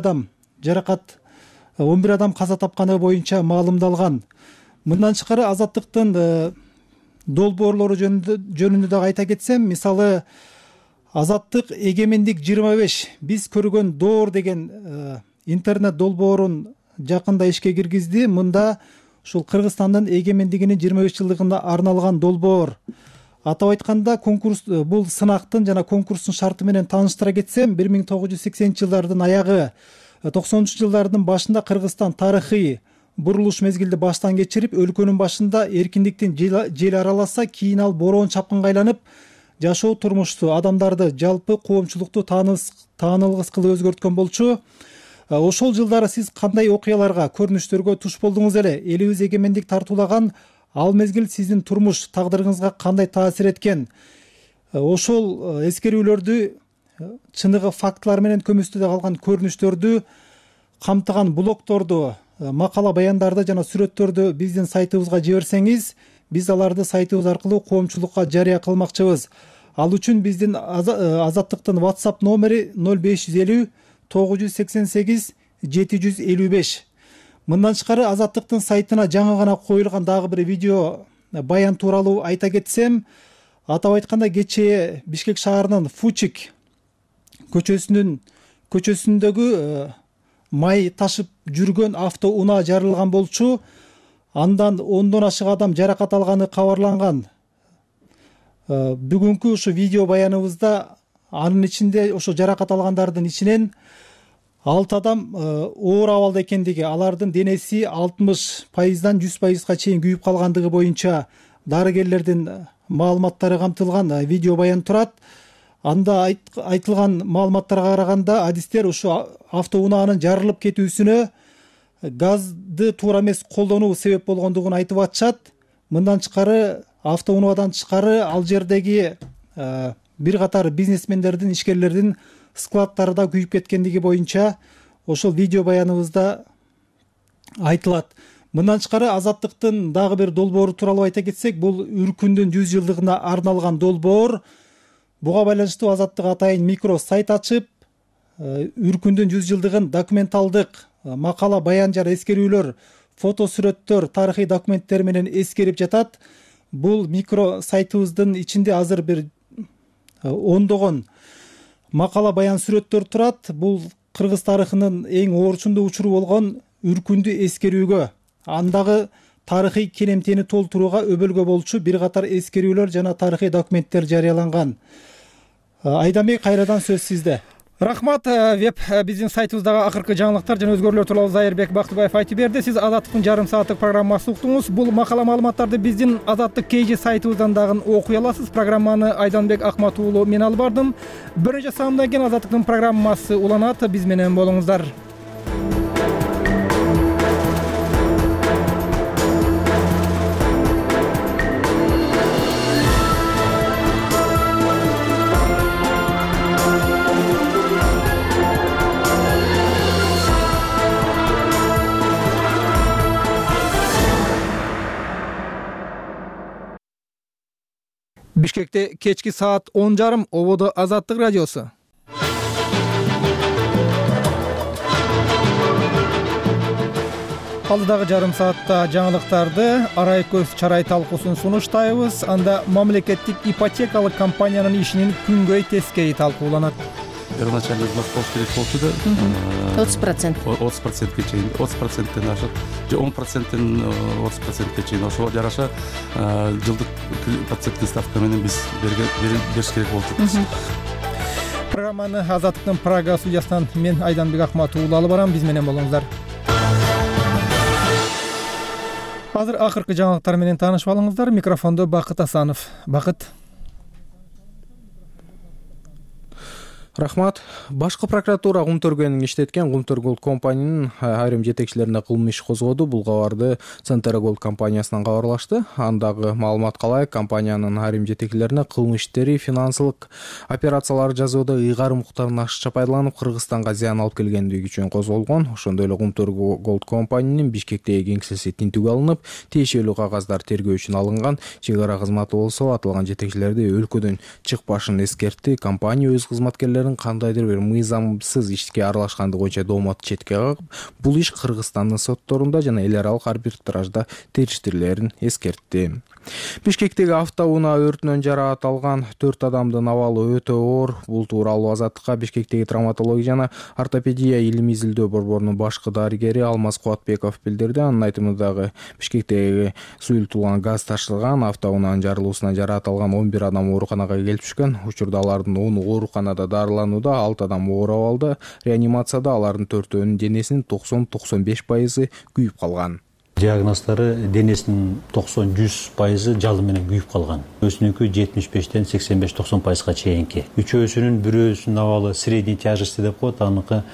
адам каза тапканы боюнча маалымдалган. Мындан тышкары Азаттыктын долбоорлору жөнүндө дагы айта кетсем, мисалы Азаттык Эгемендик 25 биз көргөн доор деген интернет долбоорун жакында ишке киргизди. Мында ушул Кыргызстандын эгемендигинин 25 жылдыгына арналган долбоор. Атап айтканда, конкурс бул сынактын жана конкурстун шарты менен тааныштыра кетсем, 1980-жылдардын аягы, 90-жылдардын башында Кыргызстан тарыхый бурулуш мезгилди баштан кечирип, өлкөнүн башында эркиндиктин жел араласа, кийин ал бороон чапкынга айланып, жашоо турмушту, адамдарды жалпы коомчулукту таанылгыс кылып өзгөрткөн болчу. Ошол жылдары сиз кандай окуяларга, көрүнүштөргө туш болдуңуз эле? Элибиз эгемендик тартуулаган ал мезгил сиздин турмуш тагдырыңызга кандай таасир эткен? Ошол эскерүүлөрдү, чыныгы фактылар менен көмүстүдө калган көрүнүштөрдү камтыган блогторду, макала баяндарды жана сүрөттөрдү биздин сайтыбызга жиберсеңиз, биз аларды сайтыбыз аркылуу коомчулукка жарыя кылмакчыбыз. Ал үчүн биздин Азаттыктын WhatsApp номери 0550 988 755. Мындан тышкары Азаттыктын сайтына жаңы гана коюлган дагы бир видео баян тууралуу айта кетсем, атап айтканда кечээ Бишкек шаарынын Фучик көчөсүндөгү май ташып жүргөн автоунаа жарылган болчу. Андан 10дон ашык адам жаракат алганы кабарланган. Бүгүнкү ушу видео баяныбызда анын ичинде ошо жаракат алгандардын ичинен 6 адам оор абалда экендиги, алардын денеси 60%дан 100%га чейин күйүп калгандыгы боюнча дарыгерлердин маалыматтары камтылган видео баян турат. Анда айтылган маалыматтарга караганда, адистер ушу автоунаанын жарылып кетүүсүнө газды туура эмес колдонуу себеп болгондугун айтып атышат. Мындан тышкары автоунаадан тышкары ал жердеги бир катар бизнесмендердин, ишкерлердин складдары да күйүп кеткендиги боюнча ошол видео баяныбызда айтылат. Мындан тышкары Азаттыктын дагы бир долбоору тууралуу айта кетсек, бул Үркүндүн 100 жылдыгына арналган долбоор. Буга байланыштуу Азаттык атайын микро сайт ачып, Үркүндүн 100 жылдыгын документалдык макала, баян жана эскерүүлөр, фото сүрөттөр, тарыхый документтер менен эскерип жатат. Бул микро сайтыбыздын ичинде азыр бир ондогон макала, баян, сүрөттөр турат. Бул Кыргыз тарыхынын эң оорчундуу учуру болгон Үркүндү эскерүүгө, андагы тарыхый келемтени толтурууга өбөлгө болчу бир катар эскерүүлөр жана тарыхый документтер жарыяланган. Айданбек, кайрадан сөз сизде. Рахмат. Веб биздин сайтыбыздагы акыркы жаңылыктар жана өзгөрүүлөр тууралуу Зайырбек Бактыбаев айтып берди. Сиз Азаттыктын жарым сааттык программасын уктуңуз. Бул макала маалыматтарды биздин Азаттык KG сайтыбыздан дагы окуй аласыз. Программаны Айданбек Акматуулу мен алып бардым. Бир нече саамдан кийин Азаттыктын программасы уланат. Биз менен болуңуздар. Бишкекте кечки саат 10:30 ободо Азаттык радиосу. Алдыдагы жарым саатта жаңылыктарды арай көз чарай талкуусун сунуштайбыз. Анда мамлекеттик ипотекалык компаниянын ишинин күнгөй тескери талкууланат. Первоначально взнос болуш керек болчу да 30%. 30%ке чейин, 30%тен ашып, же 10%тен 30%ке чейин ошого жараша жылдык проценттик ставка менен биз бериш керек болчубуз. Программаны Азаттыктын Прага студиясынан мен Айданбек Акматов алып барам. Биз менен болуңуздар. Азыр акыркы жаңылыктар менен таанышып алыңыздар. Микрофондо Бакыт Асанов. Бакыт. Рахмат. Башкы прокуратура Кумтөргөнүн иштеткен Кумтөр компаниянын айрым жетекчилерине кылмыш иш козгоду. Бул кабарды Центр Голд компаниясынан кабарлашты. Андагы маалыматка ылайык, компаниянын айрым жетекчилерине кылмыш иштери, финансылык операциялар жасоодо ыйгарым укуктарын ашыкча пайдаланып, Кыргызстанга зыян алып келгендиги үчүн козголгон. Ошондой эле Кумтөр Голд компаниянын Бишкектеги кеңсеси тинтүүгө алынып, тиешелүү кагаздар тергөө үчүн алынган. Чек ара кызматы болсо аталган жетекчилерди өлкөдөн чыкпашын эскертти. Компания өз кызматкерлерин кандайдыр бир мыйзамсыз ишке аралашкандыгы боюнча доомат четке кагып, бул иш Кыргызстандын сотторунда жана эл аралык арбитражда териштирилерин эскертти. Бишкектеги автоунаа өртүнөн жараат алган 4 адамдын абалы өтө оор. Бул тууралуу Азаттыкка Бишкектеги травматология жана ортопедия илимий изилдөө борборунун башкы дарыгери Алмаз Кубатбеков билдирди. Анын айтымындагы Бишкектеги суюлтулган газ ташылган автоунаанын жарылуусунан жараат алган 11 адам ооруканага келип түшкөн. Учурда алардын 10 ооруканада дарыланууда, 6 адам оор абалда. Реанимацияда алардын 4-өөнүн денесинин 90-95% күйүп калган. Диагноздары денесинин 90-100% жалын менен күйүп калган. Өзүнүкү 75-тен 85-90%га чейинки. Үчөөсүнүн бирөөсүнүн абалы средний тяжести деп коет, аныкы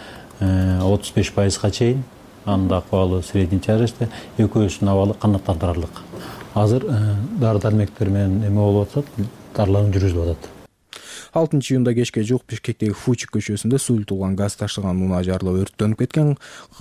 35%га чейин. Анын абалы средний тяжести, экөөсүнүн абалы канааттандырарлык. Азыр дары-дармектер менен эме болуп атат, дарылануу жүргүзүлүп атат. 6-июнда кечке жук Бишкектеги Фучик көчөсүндө суюлтулган газ ташыган унаа жарылып өрттөнүп кеткен.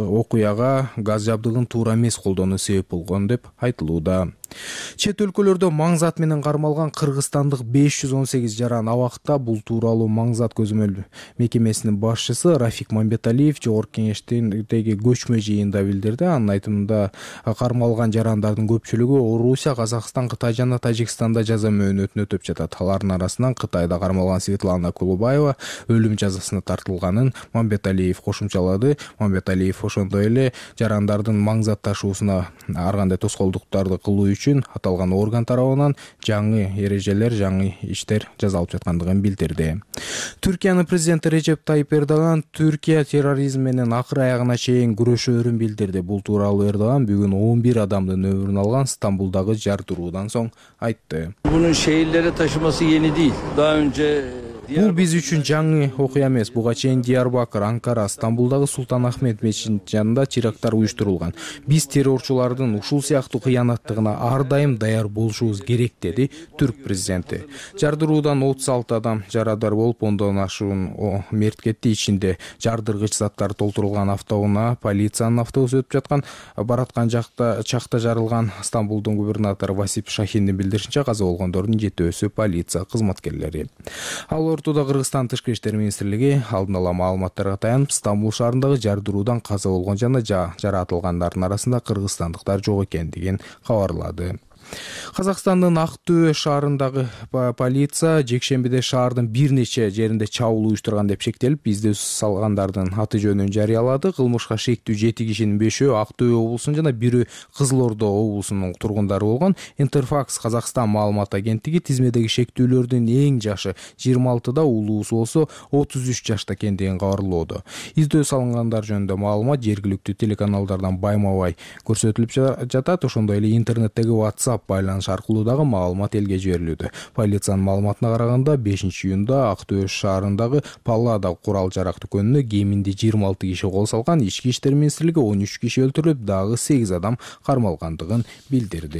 Окуяга газ жабдыгын туура эмес колдонуу себеп болгон деп айтылууда. Чет өлкөлөрдө маңзат менен кармалган кыргызстандык 518 жаран абакта. Бул тууралуу маңзат көзөмөл мекемесинин башчысы Рафик Мамбеталиев жогорку кеңештиги көчмө жыйында билдирди. Анын айтымында кармалган жарандардын көпчүлүгү Орусия, Казакстан, Кытай жана Тажикстанда жаза мөөнөтүн өтөп жатат. Алардын арасынан Кытайда кармалган Светлана Кулубаева өлүм жазасына тартылганын Мамбеталиев кошумчалады. Мамбеталиев ошондой эле жарандардын маңзат ташуусуна ар кандай тоскоолдуктарды кылуу үчүн аталган орган тарабынан жаңы эрежелер, жаңы иштер жасалып жаткандыгын билдирди. Түркиянын президенти Режеп Тайип Эрдоган Түркия терроризм менен акыр аягына чейин күрөшөөрүн билдирди. Бул тууралуу Эрдоган бүгүн 11 адамдын өмүрүн алган Стамбулдагы жардыруудан соң айтты. Bunun şehirlere taşıması yeni değil. Daha önce Бул биз үчүн жаңы окуя эмес. Буга чейин Диярбакыр, Анкара, Стамбулдагы Султан Ахмет мечитинин жанында теракттар уюштурулган. Биз террорчулардын ушул сыяктуу кыянаттыгына ар дайым даяр болушубуз керек, деди түрк президенти. Жардыруудан 36 адам жарадар болуп, ондон ашуун мерт кетти. Ичинде жардыргыч заттар толтурулган автоунаа, полициянын автобусу өтүп жаткан. Бараткан чакта жарылган. Стамбулдун губернатору Васип Шахиндин билдиришинче, каза болгондордун 7-өсү полиция кызматкерлери. Ортодо Кыргызстан Тышкы иштер министрлиги алдын ала маалыматтарга таянып, Стамбул шаарындагы жардыруудан каза болгон жана жаратылгандардын арасында кыргызстандыктар жок экендигин кабарлады. Казакстандын Актөө шаарындагы полиция жекшембиде шаардын бир нече жеринде чабуул уюштурган деп шектелип, издөө салгандардын аты жөнүн жарыялады. Кылмышка шектүү 7 кишинин 5-өө Актөө облусунун жана 1-өө Кызыл Ордо облусунун тургундары болгон. Интерфакс Казакстан маалымат агенттиги тизмедеги шектүүлөрдүн эң жашы 26-да, улуусу болсо 33 жашта экендигин кабарлоодо. Издөө салынгандар жөнүндө маалымат жергиликтүү телеканалдардан байма-бай көрсөтүлүп жатат. Ошондой эле интернеттеги WhatsApp байланыш аркылуу дагы маалымат элге жиберилүүдө. Полициянын маалыматына караганда 5-июнда Актөө шаарындагы Паллада курал жарак дүкөнүнө кеминде 26 киши кол салган. Ички иштер министрлиги 13 киши өлтүрүлүп, дагы 8 адам кармалгандыгын билдирди.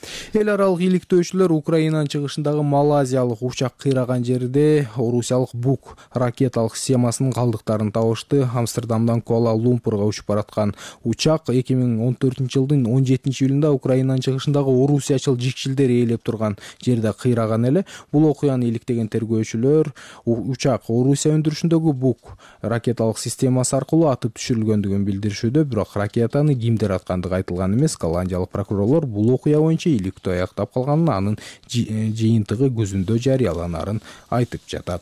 Эл аралык иликтөөчүлөр Украинанын чыгышындагы малайзиялык учак кыйраган жерде орусиялык Бук ракеталык системасынын калдыктарын табышты. Амстердамдан Куала-Лумпурга учуп бараткан учак 2014-жылдын 17-июлунда Украинанын чыгышындагы орусиячыл жикшилдер ээлеп турган жерде кыйраган эле. Бул окуяны иликтеген тергөөчүлөр учак Орусия өндүрүшүндөгү Бук ракеталык системасы аркылуу атып түшүрүлгөндүгүн билдиришүүдө, бирок ракетаны кимдер аткандыгы айтылган эмес. Голландиялык прокурорлор бул окуя боюнча иликтөө аяктап калганын, анын жыйынтыгы күзүндө жарыяланарын айтып жатат.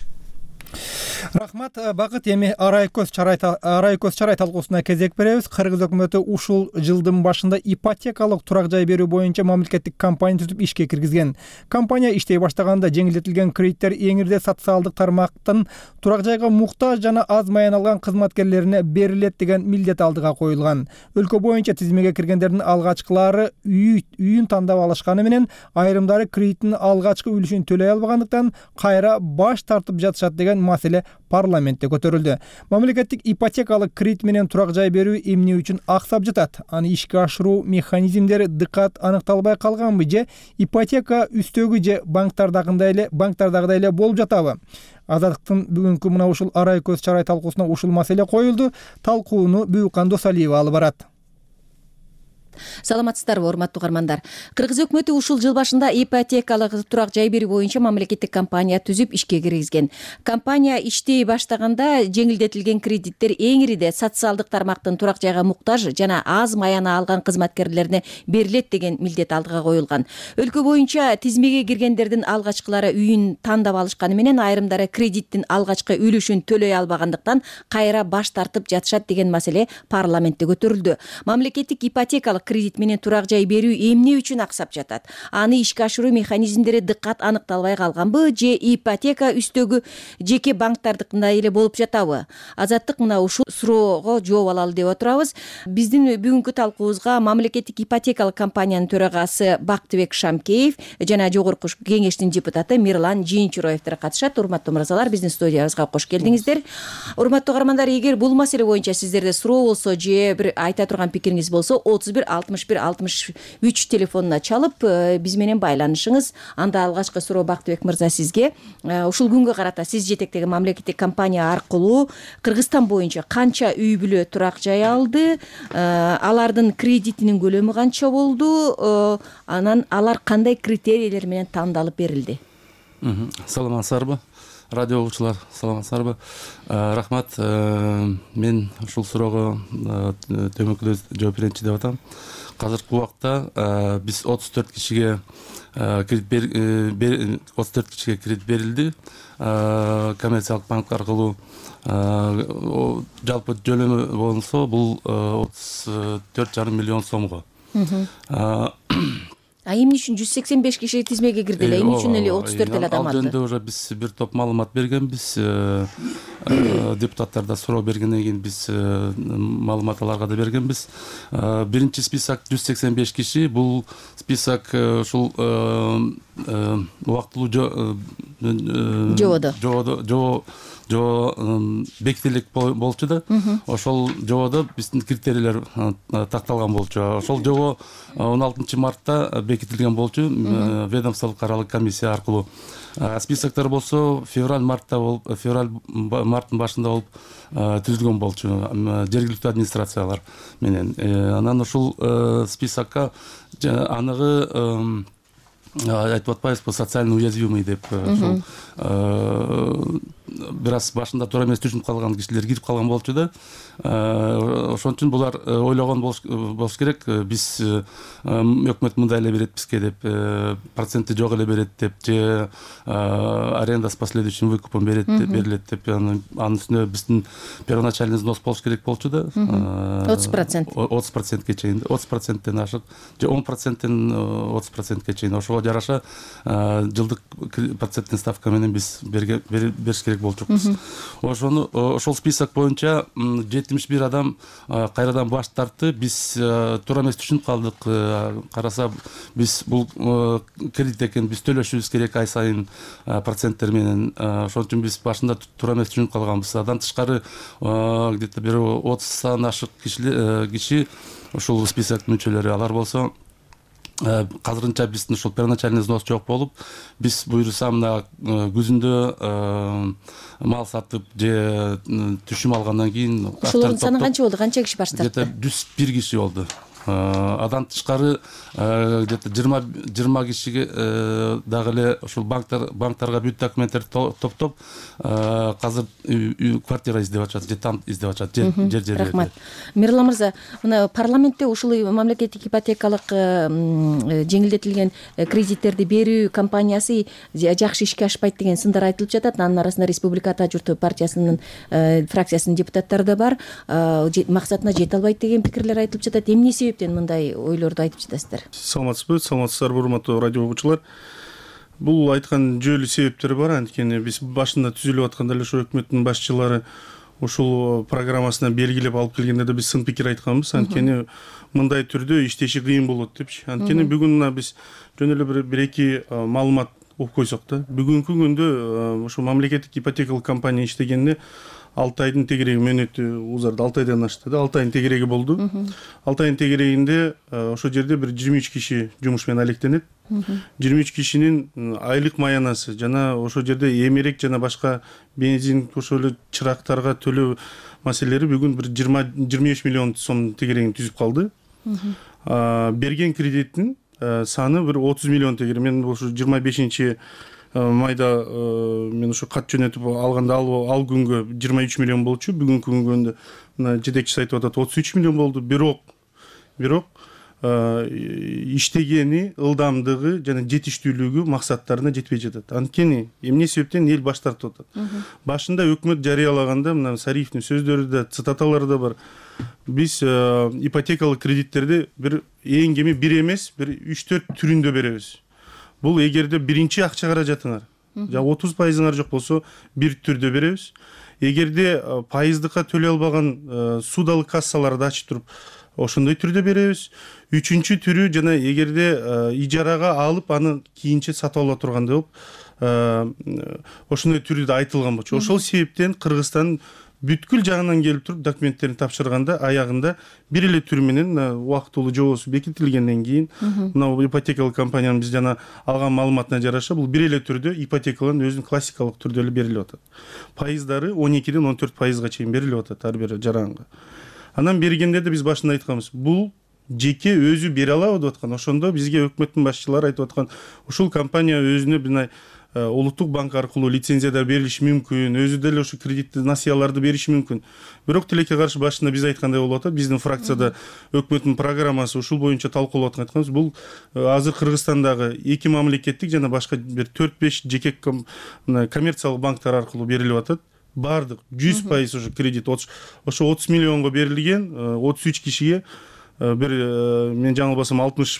Рахмат, Бакыт. Эми арай көз чарай талкуусуна кезек беребиз. Кыргыз өкмөтү ушул жылдын башында ипотекалык турак жай берүү боюнча мамлекеттик компания түзүп ишке киргизген. Компания иштей баштаганда жеңилдетилген кредиттер эң ирде социалдык тармактын турак жайга муктаж жана аз маян алган кызматкерлерине берилет деген милдет алдыга коюлган. Өлкө боюнча тизмеге киргендердин алгачкылары үйүн тандап алышканы менен айрымдары кредиттин алгачкы үлүшүн төлөй албагандыктан кайра баш тартып жатышат деген маселе парламентте көтөрүлдү. Мамлекеттик ипотекалык кредит менен турак жай берүү эмне үчүн аксап жатат? Аны ишке ашыруу механизмдери дыкат аныкталбай калганбы же ипотека үстөгү же банктардагыдай эле болуп жатабы? Азаттыктын бүгүнкү мына ушул арай көз чарай талкуусуна ушул маселе коюлду. Талкууну Бүйүкан Досалиева алып барат. Саламатсыздарбы, урматтуу угармандар. Кыргыз өкмөтү ушул жыл башында ипотекалык турак жай берүү боюнча мамлекеттик компания түзүп ишке киргизген. Компания иштей баштаганда жеңилдетилген кредиттер эң ириде социалдык тармактын турак жайга муктаж жана аз маяна алган кызматкерлерине берилет деген милдет алдыга коюлган. Өлкө боюнча тизмеге киргендердин алгачкылары үйүн тандап алышканы менен айрымдары кредиттин алгачкы үлүшүн төлөй албагандыктан кайра баш тартып жатышат деген маселе парламентте көтөрүлдү. Мамлекеттик ипотекалык кредит менен турак жай берүү эмне үчүн аксап жатат? Аны ишке ашыруу механизмдери дыкат аныкталбай калганбы же ипотека үстөгү жеке банктардыкындай эле болуп жатабы? Азаттык мына ушул суроого жооп алалы деп отурабыз. Биздин бүгүнкү талкуубузга мамлекеттик ипотекалык компаниянын төрагасы Бактыбек Шамкеев жана жогорку кеңештин депутаты Мирлан Жийинчуроевдер катышат. Урматтуу мырзалар, биздин студиябызга кош келдиңиздер. Урматтуу угармандар, эгер бул маселе боюнча сиздерде суроо болсо же бир айта турган пикириңиз болсо 31-61-63 телефонуна чалып биз менен байланышыңыз. Анда алгачкы суроо Бактыбек мырза сизге. Ушул күнгө карата сиз жетектеген мамлекеттик компания аркылуу Кыргызстан боюнча канча үй бүлө турак жай алды? Алардын кредитинин көлөмү канча болду? Анан алар кандай критерийлер менен тандалып берилди? Саламатсыздарбы? Радио угуучулар, саламатсыздарбы? Рахмат. Мен ушул суроого төмөнкүдө жооп берейинчи деп атам. Азыркы убакта биз 34 кишиге кредит берилди. Коммерциялык банк аркылуу жалпы жөлөмү болсо бул 34,5 миллион сомго. Эмне үчүн 185 киши тизмеге кирди эле? Эмне үчүн эле 34 эле адам алды? Ал жөнүндө уже биз бир топ маалымат бергенбиз. Депутаттар да суроо бергенден кийин биз маалымат аларга да бергенбиз. Биринчи список 185 киши. Бул список ушул убактылуу бекитилик болчу да. Ошол жободо биздин критерийлер такталган болчу. Ошол жобо 16 мартта бекитилген болчу ведомстволук аралык комиссия аркылуу. Списоктор болсо марттын башында болуп түзүлгөн болчу жергиликтүү администрациялар менен. Анан ушул списокко аныгы айтып атпайбызбы, социально уязвимый деп ушул бир аз башында туура эмес түшүнүп калган кишилер кирип калган болчу да. Ошон үчүн булар ойлогон болуш керек. Биз өкмөт мындай эле берет бизге деп, проценти жок эле берет деп, же аренда с последующим выкупом берилет деп, анын үстүнө биздин первоначальный взнос болуш керек болчу да. 30%ке чейин, 30%тен ашык, же 10%тен 30%ке чейин. Ошого жараша жылдык проценттин ставка менен биз бериш керек болчукпуз. Ошол список боюнча 71 адам кайрадан баш тартты. Биз туура эмес түшүнүп калдык. Караса биз бул кредит экен, биз төлөшүбүз керек ай сайын проценттер менен. Ошон үчүн биз башында туура эмес түшүнүп калганбыз. Андан тышкары где-то бир 30 ашык киши ушул списоктун мүчөлөрү. Алар болсо азырынча биздин ушул первоначальный взнос жок болуп, биз буюрса мына күзүндө мал сатып же түшүм алгандан кийин ошолордун саны канча болду, канча киши баш тартты? Где-то 101 киши болду. Адан тышкары где-то 20 кишиге дагы эле ушул банктарга бүт документтерди топтоп азыр квартира издеп атышат, же там издеп атышат, жер. Рахмат. Мирлан мырза, мына парламентте ушул мамлекеттик ипотекалык жеңилдетилген кредиттерди берүү компаниясы жакшы ишке ашпайт деген сындар айтылып жатат. Анын арасында Республика Ата журту партиясынын фракциясынын депутаттары да бар. Максатына жете албайт деген пикирлер айтылып жатат. Эмне мындай ойлорду айтып жатасыздар? Саламатсыздарбы, урматтуу радио угуучулар. Бул айткан жүйөлүү себептери бар. Анткени биз башында түзүлүп атканда эле ошо өкмөттүн башчылары ушул программасына белгилеп алып келгенде да биз сын пикир айтканбыз. Анткени мындай түрдө иштеши кыйын болот депчи. Анткени бүгүн биз жөн эле бир эки маалымат угуп койсок да, бүгүнкү күндө ошо мамлекеттик ипотекалык компания иштегенде 6 айдын тегереги мөөнөтү узарды, 6 айдан ашты да, 6 айдын тегереги болду. 6 айдын тегерегинде ошол жерде бир 23 киши жумуш менен алектенет. 23 кишинин айлык маянасы жана ошол жерде эмерек жана башка бензин, ошол эле чырактарга төлөө маселелери бүгүн бир 23 миллион сом тегерегин түзүп калды. Берген кредиттин саны бир 30 миллион тегере. Мен ошо 25 майда мен ошо кат жөнөтүп алганда ал күнгө 23 миллион болчу. Бүгүнкү күнгө мына жетекчиси айтып атат 33 миллион болду. Бирок иштегени, ылдамдыгы жана жетиштүүлүгү максаттарына жетпей жатат. Анткени эмне себептен эл баш тартып атат. Башында өкмөт жарыялаганда мына Сариевдин сөздөрү да, цитаталары да бар. Биз ипотекалык кредиттерди бир эң кеми бир эмес, бир 3-4 түрүндө беребиз. Бул эгерде биринчи акча каражатыңар, жа 30%ыңар жок болсо, бир түрдө беребиз. Эгерде пайыздыкка төлөй албаган судалык кассаларды ачып туруп, ошондой түрдө беребиз. Үчүнчү түрү жана эгерде ижарага алып, аны кийинче сатып ала тургандай болуп, ошондой түрү да айтылган болчу. Ошол себептен Кыргызстан бүткүл жагынан келип туруп документтерин тапшырганда аягында бир эле түр менен убактылуу жобосу бекитилгенден кийин мына ипотекалык компаниянын биз жана алган маалыматына жараша бул бир эле түрдө ипотекалын өзүнүн классикалык түрдө эле берилип атат. Пайыздары 12-ден 14%га чейин берилип атат ар бир жаранга. Анан бергенде да биз башында айтканбыз, бул жеке өзү бере алабы деп аткан. Ошондо бизге өкмөттүн башчылары айтып аткан, ушул компания өзүнө мына улуттук банк аркылуу лицензиядар берилиши мүмкүн, өзү деле ошо кредитти насыяларды бериши мүмкүн. Бирок тилекке каршы башында биз айткандай болуп атат, биздин фракцияда өкмөттүн программасы ушул боюнча талкуулап аткан айтканбыз. Бул азыр Кыргызстандагы эки мамлекеттик жана башка бир 4-5 жеке коммерциялык банктар аркылуу берилип атат. Бардык 100% ошо кредит ошо 30 миллионго берилген, 33 кишиге бир мен жаңылбасам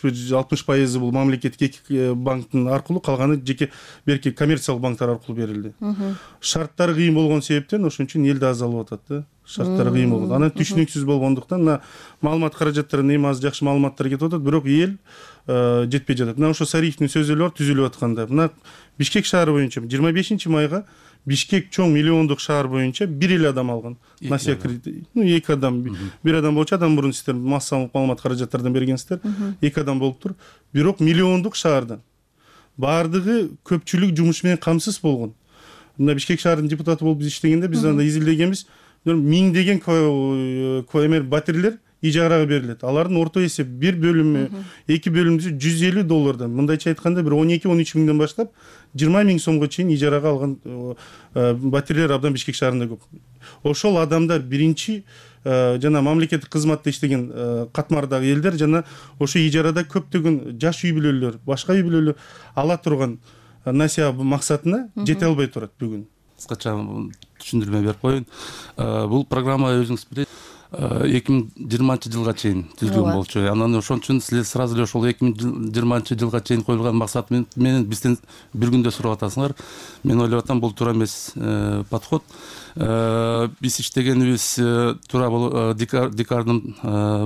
60% бул мамлекеттик банктын аркылуу, калганы жеке берки коммерциялык банктар аркылуу берилди. Шарттары кыйын болгон себептен ошон үчүн эл да аз алып атат да. Шарттары кыйын болгон. Анан түшүнүксүз болгондуктан мына маалымат каражаттарына эми аз жакшы маалыматтар кетип атат, бирок эл жетпей жатат. Мына ошо Сариевдин сөздөрү бар түзүлүп атканда. Мына Бишкек шаары боюнча 25 майга Бишкек чоң миллиондук шаар боюнча бир эле адам алган. Насия кредит. Эки адам. Бир адам болчу, адам мурун сиздер массалык маалымат каражаттардан бергенсиздер. Эки адам болуптур. Бирок миллиондук шаардан бардыгы көпчүлүк жумуш менен камсыз болгон. Мына Бишкек шаарынын депутаты болуп биз иштегенде биз анда изилдегенбиз, миңдеген батирлер ижарага берилет. Алардын орто эсеп бир бөлүмү, эки бөлүмүсү $150. Мындайча айтканда бир 12-13 миңден баштап 20 миң сомго чейин ижарага алган батирлер абдан Бишкек шаарында көп. Ошол адамдар биринчи жана мамлекеттик кызматта иштеген катмардагы элдер жана ошо ижарада көптөгөн жаш үй бүлөлөр, башка үй бүлөлөр ала турган насия максатына жете албай турат бүгүн. Кыскача түшүндүрмө берип коеюн. Бул программа өзүңүз билет 2020 жылга чейин түзүлгөн болчу. Анан ошон үчүн силер сразу эле ошол 2020 жылга чейин коюлган максат менен бизден бир күндө сурап атасыңар. Мен ойлоп атам, бул туура эмес подход. Биз иштегенибиз туура декабрдын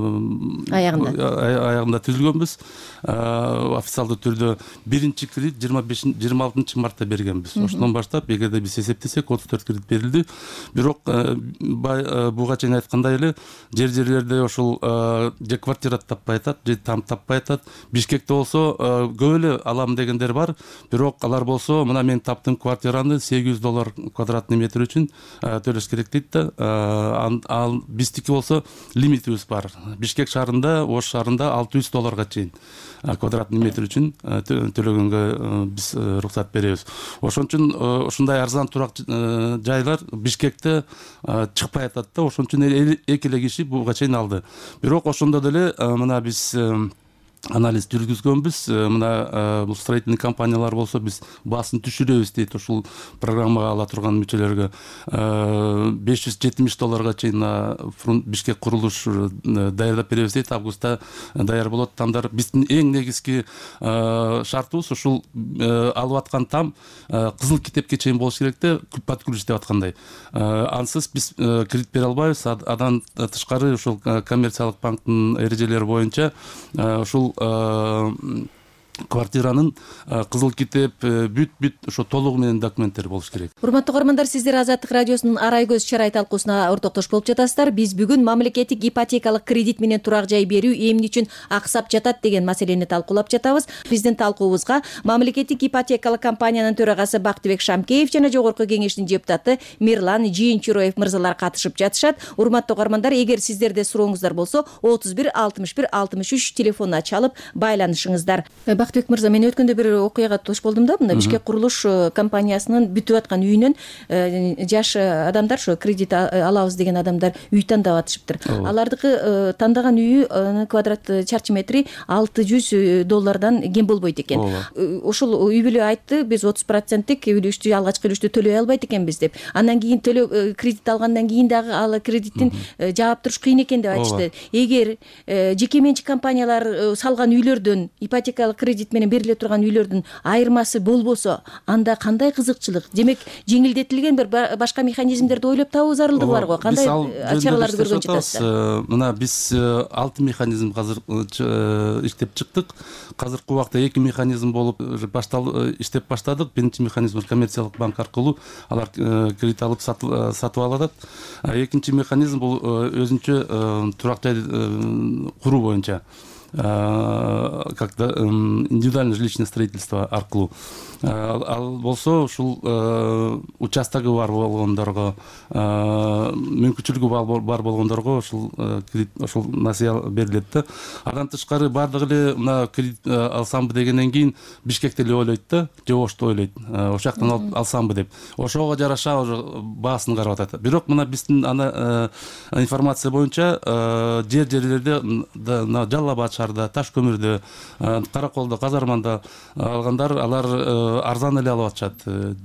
аягында түзүлгөнбүз. Официалдуу түрдө биринчи кредит 26 мартта бергенбиз. Ошондон баштап эгерде биз эсептесек 34 кредит берилди. Бирок буга чейин айткандай эле жерлерде ошол же квартира таппай атат, же там таппай атат. Бишкекте болсо көп эле алам дегендер бар, бирок алар болсо мына мен таптым квартираны $800 квадратный метр үчүн төлөш керек дейт да. Ал биздики болсо лимитибиз бар. Бишкек шаарында, Ош шаарында $600 чейин квадратный метр үчүн төлөгөнгө биз уруксат беребиз. Ошон үчүн ушундай арзан турак жайлар Бишкекте чыкпай атат да. Ошон үчүн эки эле киши буга чейин алды. Бирок ошондо деле мына биз анализ жүргүзгөнбүз. Мына бул строительный компаниялар болсо биз баасын түшүрөбүз дейт ушул программага ала турган мүчөлөргө. $570 чейин Бишкек курулуш даярдап беребиз дейт. Августта даяр болот тамдар. Биздин эң негизги шартыбыз ушул алып аткан там кызыл китепке чейин болуш керек да, под ключ деп аткандай. Ансыз биз кредит бере албайбыз. Адан тышкары ушул коммерциялык банктын эрежелери боюнча ушул квартиранын кызыл китеп бүт ошо толугу менен документтери болуш керек. Урматтуу көрөрмандар, сиздер Азаттык радиосунун арай көз чарай талкуусуна ортоктош болуп жатасыздар. Биз бүгүн мамлекеттик ипотекалык кредит менен турак жай берүү эмне үчүн аксап жатат деген маселени талкуулап жатабыз. Биздин талкуубузга мамлекеттик ипотекалык компаниянын төрагасы Бактыбек Шамкеев жана жогорку кеңештин депутаты Мирлан Жийинчуроев мырзалар катышып жатышат. Урматтуу көрөрмандар, эгер сиздерде сурооңуздар болсо 31 61 63 телефонуна чалып байланышыңыздар. Бактыбек мырза, мен өткөндө бир окуяга туш болдум да. Мына Бишкек курулуш компаниясынын бүтүп аткан үйүнөн жаш адамдар, ошо кредит алабыз деген адамдар үй тандап атышыптыр. Алардыкы тандаган үйү квадрат чарчы метри $600 кем болбойт экен. Ошол үй бүлө айтты, биз 30%тик үлүштү, алгачкы үлүштү төлөй албайт экенбиз деп. Андан кийин кредит алгандан кийин дагы ал кредиттин жаап туруш кыйын экен деп айтышты. Эгер жеке менчик компаниялар салган үйлөрдөн, ипотекалык кредит менен бериле турган үйлөрдүн айырмасы болбосо, анда кандай кызыкчылык? Демек, жеңилдетилген бир башка механизмдерди ойлоп табуу зарылдыгы бар го. Кандай чараларды көргөн жатасыздар? Мына биз 6 механизм азыр иштеп чыктык. Азыркы убакта 2 механизм болуп иштеп баштадык. Биринчи механизм коммерциялык банк аркылуу алар кредит алып сатып алат. Экинчи механизм бул өзүнчө турак жай куруу боюнча, как индивидуальное жилищное строительство аркылуу. Ал болсо ушул участогу бар болгондорго, мүмкүнчүлүгү бар болгондорго ушул кредит, ушул насыя берилет да. Андан тышкары бардыгы эле мына кредит алсамбы дегенден кийин Бишкекте эле ойлойт да, же Ошто ойлойт. Ошол жактан алсамбы деп. Ошого жараша баасын карап атат. Бирок мына биздин информация боюнча жерлерде Жалал Абад шаарда, Таш көмүрдө, Караколдо, Казарманда алгандар, алар арзан эле алып атышат.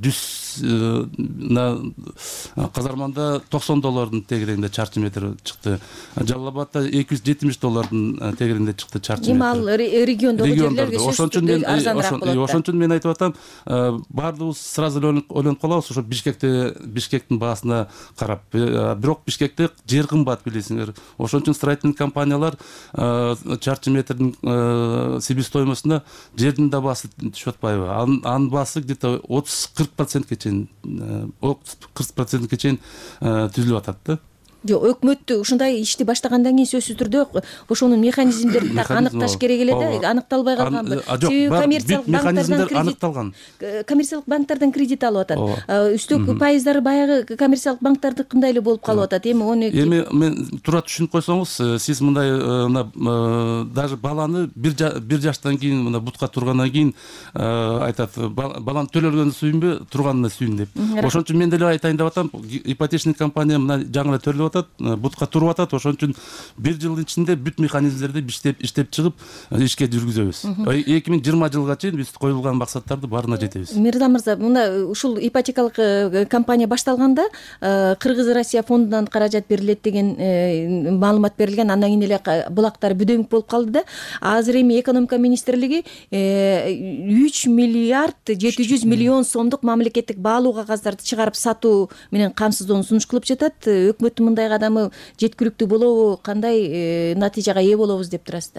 Казарманда $90 тегерегинде чарчы метр чыкты. Жалал Абадда $270 тегерегинде чыкты чарчы метр. Ал региондогу жерлерге арзаныраак болот. Ошон үчүн мен айтып атам, баардыгыбыз сразу ойлонуп калабыз, ошо Бишкектин баасына карап. Бирок Бишкекте жер кымбат, билесиңер. Ошон үчүн строительный компаниялар чарчы метрдин себестоимостуна жердин да баасы түшүп атпайбы? Анын баасы где-то 30-40%ке чейин, 40%ке чейин түзүлүп атат да. Өкмөт ушундай ишти баштагандан кийин сөзсүз түрдө ошонун механизмдерин аныкташ керек эле да, аныкталбай калганбы? Коммерциялык банктардан аныкталган. Коммерциялык банктардан кредит алып атат. Үстөкү пайыздары баягы коммерциялык банктардыкындай эле болуп калып атат. Эми мен туура түшүнүп койсоңуз, сиз мындай даже баланы бир жаштан кийин мына бутка тургандан кийин айтат, баланы төлөлгөндө сүйүнбө, турганына сүйүн деп. Ошон үчүн мен деле айтайын деп атам, ипотечный компания мына жаңы эле төлөп бутка туруп атат. Ошон үчүн 1 жылдын ичинде бүт механизмдерди иштеп чыгып ишке жүргүзөбүз. 2020 жылга чейин биз коюлган максаттарды баарына жетебиз. Мирза мырза, мына ушул ипотекалык компания башталганда Кыргыз Россия фондунан каражат берилет деген маалымат берилген. Андан кийин эле булактар бүдөңүк болуп калды да. Азыр эми экономика министрлиги 3 миллиард 700 миллион сомдук мамлекеттик баалуу кагаздарды чыгарып сатуу менен камсыздоону сунуш кылып жатат. Өкмөттүн мындай кадамы жеткиликтүү болобу, кандай натыйжага ээ болобуз деп турасыздар?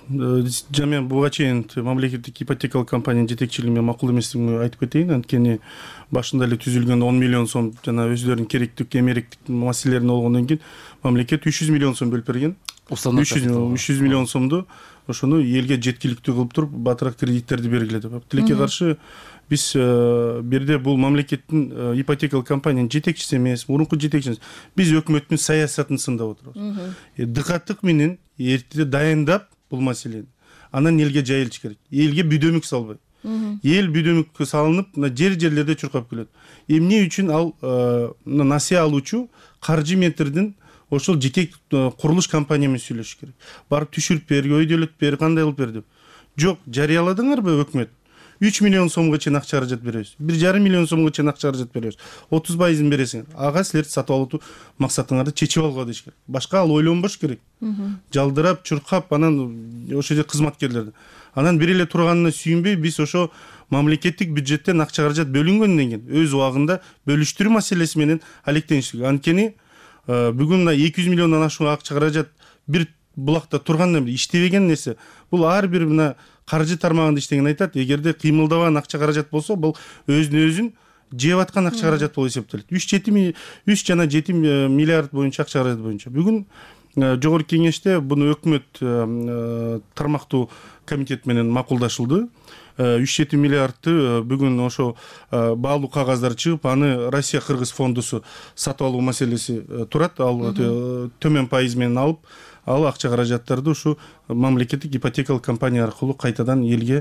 мен буга чейин мамлекеттик ипотекалык компаниянын жетекчилигине макул эместигимди айтып кетейин. Анткени башында эле түзүлгөн 10 миллион сом жана өздөрүнүн керектик эмеректик маселелерин болгондон кийин мамлекет 300 миллион сом бөлүп берген. 300 миллион сомду ошону элге жеткиликтүү кылып туруп батыраак кредиттерди бергиле деп. Тилекке каршы биз бирде бул мамлекеттин ипотекалык компаниянын жетекчиси эмес, мурунку жетекчиси. Биз өкмөттүн саясатын сындап отурабыз. Дыкаттык менен эртеде дайындап бул маселени анан элге жайылыш керек. Элге бүдөмүк салбай. Эл бүдөмүккө салынып, жерлерде чуркап келет. Эмне үчүн ал насыя алуучу каржы ментердин ошол жеке курулуш компания менен сүйлөшүш керек. Барып түшүрүп бер, өйдөлөт бер, кандай кылып бер деп. Жок, жарыяладыңарбы өкмөт? 3 миллион сомго чейин акча каражат беребиз. 1,5 миллион сомго чейин акча каражат беребиз. 30% бересиңер. Ага силер сатып алуу максатыңарды чечип алууга деш керек. Башка ал ойлонбош керек. Жалдырап, чуркап, анан ошо же кызматкерлерди. Анан бир эле турганына сүйүнбөй, биз ошо мамлекеттик бюджеттен акча каражат бөлүнгөндөн кийин өз убагында бөлүштүрүү маселеси менен алектениш керек. Анткени бүгүн 200 миллиондон ашуун акча каражат бир булакта тургандан бери иштебеген нерсе. Бул ар бир каржы тармагында иштеген айтат, эгерде кыймылдабаган акча каражат болсо, бул өзүн жеп аткан акча каражат болуп эсептелет. 3 жана 7 миллиард боюнча акча каражат боюнча. Бүгүн жогорку кеңеште буну өкмөт тармактуу комитет менен макулдашылды. 3-7 миллиардты бүгүн ошо баалуу кагаздар чыгып, аны Россия Кыргыз фондусу сатып алуу маселеси турат. Ал төмөн пайыз менен алып, ал акча каражаттарды ушу мамлекеттик ипотекалык компания аркылуу кайтадан элге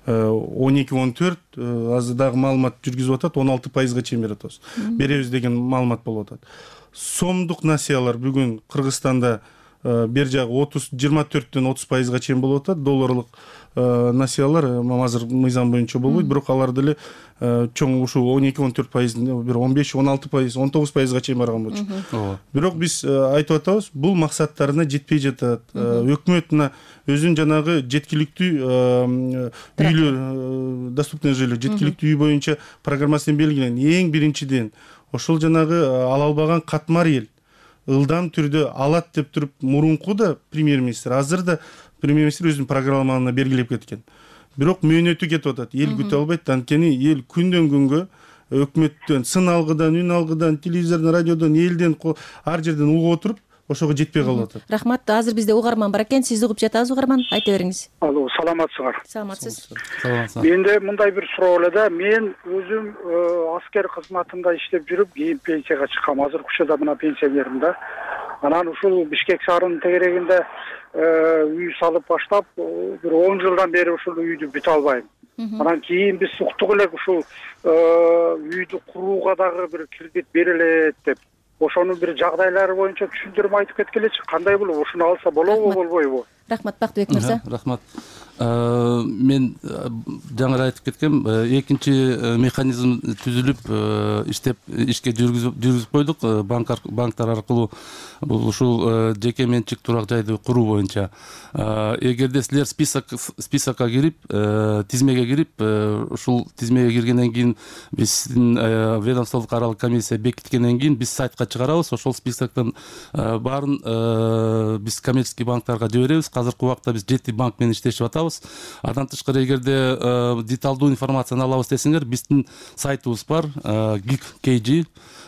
12-14 азыр дагы маалымат жүргүзүп атат, 16%га чейин берип атабыз. Беребиз деген маалымат болуп атат. Сомдук насыялар бүгүн Кыргызстанда бер жагы 24-тен 30%га чейин болуп атат. Долларлык насыялар азыр мыйзам боюнча болбойт, бирок алар деле чоң ушу 12-14%, бир 15-16%, 19%га чейин барган болчу. Бирок биз айтып атабыз, бул максаттарына жетпей жатат. Өкмөт өзүнүн жанагы жеткиликтүү үйлөр, доступный жилье, жеткиликтүү үй боюнча программасын белгилеген. Эң биринчиден ошол жанагы ала албаган катмар эл ылдам түрдө алат деп туруп мурунку да премьер-министр, азыр да премьер-министр өзүнүн программаларына бергилеп кеткен. Бирок мөөнөтү кетип атат. Эл күтө албайт. Анткени эл күндөн күнгө өкмөттөн, сын алгыдан, үн алгыдан, телевизордон, радиодон, элден, ар жерден угуп отуруп, ошого жетпей калып атат. Рахмат. Азыр бизде угарман бар экен. Сизди угуп жатабыз, угарман. Айта бериңиз. Алло, саламатсыздар. Саламатсыз. Менде мындай бир суроо эле да. Мен өзүм аскер кызматында иштеп жүрүп, кийин пенсияга чыккам. Азыр учурда мына пенсионермин да. Анан ушул Бишкек шаарынын тегерегинде үй салып баштап, бир 10 жылдан бери ушул үйдү бүтө албайм. Анан кийин биз уктук элек ушул үйдү курууга дагы бир кредит берилет деп. Ошонун бир жагдайлары боюнча түшүндүрмө айтып кеткилечи. Кандай болобу? Ушуну алса болобу, болбойбу? Рахмат, Бактыбек мырза. Рахмат. Мен жаңы айтып кеткем, экинчи механизм түзүлүп, иштеп, ишке жүргүзүп койдук банктар аркылуу бул ушул жеке менчик турак жайды куруу боюнча. Эгерде силер списокко кирип, тизмеге кирип, ушул тизмеге киргенден кийин биздин ведомстволук аралык комиссия бекиткенден кийин биз сайтка чыгарабыз. Ошол списоктон баарын биз коммерческий банктарга жиберебиз. Азыркы убакта биз 7 банк менен иштешип атабыз. Андан тышкары эгерде деталдуу информацияны алабыз десеңер, биздин сайтыбыз бар, geek.kg,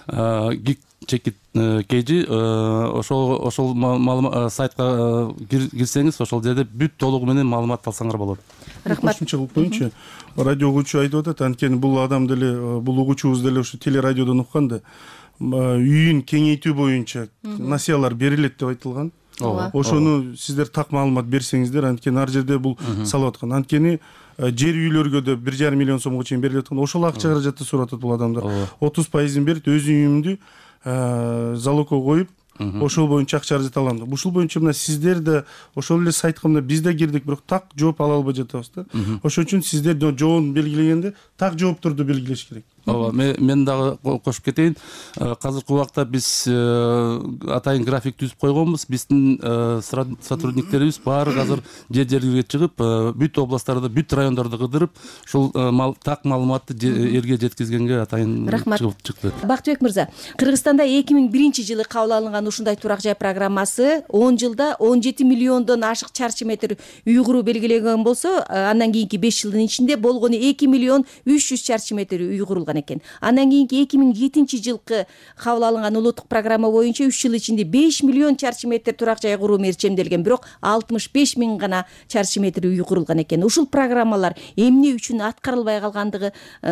geek.kg, ошол сайтка кирсеңиз, ошол жерде бүт толугу менен маалымат алсаңар болот. Рахмат. Кошумча кылып коеюнчу. Радио угуучу айтып атат, анткени бул адам деле, бул угуучубуз деле ушу телерадиодон уккан да, үйүн кеңейтүү боюнча насыялар берилет деп айтылган. Ошону сиздер так маалымат берсеңиздер, анткени ар жерде бул салып аткан. Анткени жер үйлөргө да 1,5 миллион сомго чейин берилет аткан. Ошол акча каражатты сурап атат бул адамдар. 30%-ын берип, өз үйүмдү залогко коюп, ошол боюнча акча каражат алам. Ушул боюнча мына сиздер да ошол эле сайтка мына биз да кирдик, бирок так жооп ала албай жатабыз да. Ошон үчүн сиздер жообун белгилегенде так жоопторду белгилеш керек. ооба мен дагы кошуп кетейин. Азыркы убакта биз атайын график түзүп койгонбуз. Биздин сотрудниктерибиз баары азыр жер-жерге чыгып, бүт областтарда, бүт райондорду кыдырып, ушул так маалыматты элге жеткизгенге атайын чыкты. Бактыбек мырза, Кыргызстанда 2001-жылы кабыл алынган ушундай турак жай программасы 10 жылда 17 миллиондон ашык чарчы метр үй куруу белгилеген болсо, андан кийинки 5 жылдын ичинде болгону 2 миллион 300 чарчы метр үй курулган экен. Андан кийинки 2007-жылкы кабыл алынган улуттук программа боюнча 3 жыл ичинде 5 миллион чарчы метр турак жай куруу мерчемделген, бирок 65 миң гана чарчы метр үй курулган экен. Ушул программалар эмне үчүн аткарылбай калгандыгы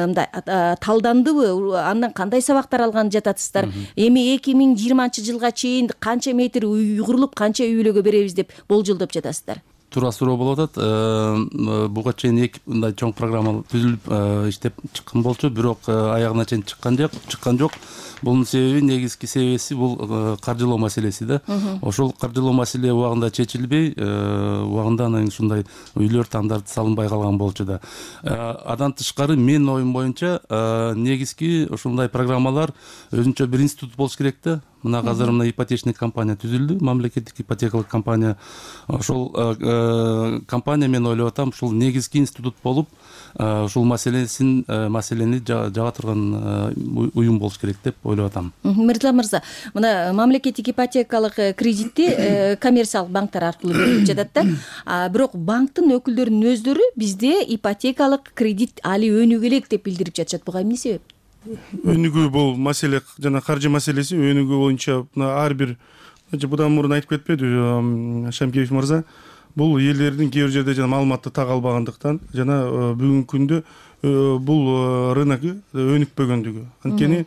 талдандыбы? Андан кандай сабактар алган жатасыздар? Эми 2020-жылга чейин канча метр үй курулуп, канча үйлөгө беребиз деп болжолдоп жатасыздар? Туура суроо болуп атат. Буга чейин эки мындай чоң программа түзүлүп иштеп чыккан болчу, бирок аягына чейин чыккан жок. Бунун себеби, негизги себеби бул каржылоо маселеси да. Ошол каржылоо маселе убагында чечилбей, убагында анан ушундай үйлөр тандарды салынбай калган болчу да. Андан тышкары менин оюм боюнча негизги ушундай программалар өзүнчө бир институт болуш керек да. Мына азыр ипотечный компания түзүлдү, мамлекеттик ипотекалык компания. Ошол компания, мен ойлоп атам, ушул негизги институт болуп, ушул маселени жаба турган уюм болуш керек деп ойлоп атам. Мырза мырза, мына мамлекеттик ипотекалык кредитти коммерциялык банктар аркылуу берилип жатат да. Бирок банктын өкүлдөрүнүн өздөрү бизде ипотекалык кредит али өнүгө элек деп билдирип жатышат. Буга эмне себеп? Өнүгүү бул маселе, жана каржы маселеси өнүгүү боюнча ар бир будан мурун айтып кетпеди Шамкеев мырза, бул элдердин кээ бир жерде жана маалыматты так албагандыктан жана бүгүнкү күндө бул рынок өнүкпөгөндүгү. Анткени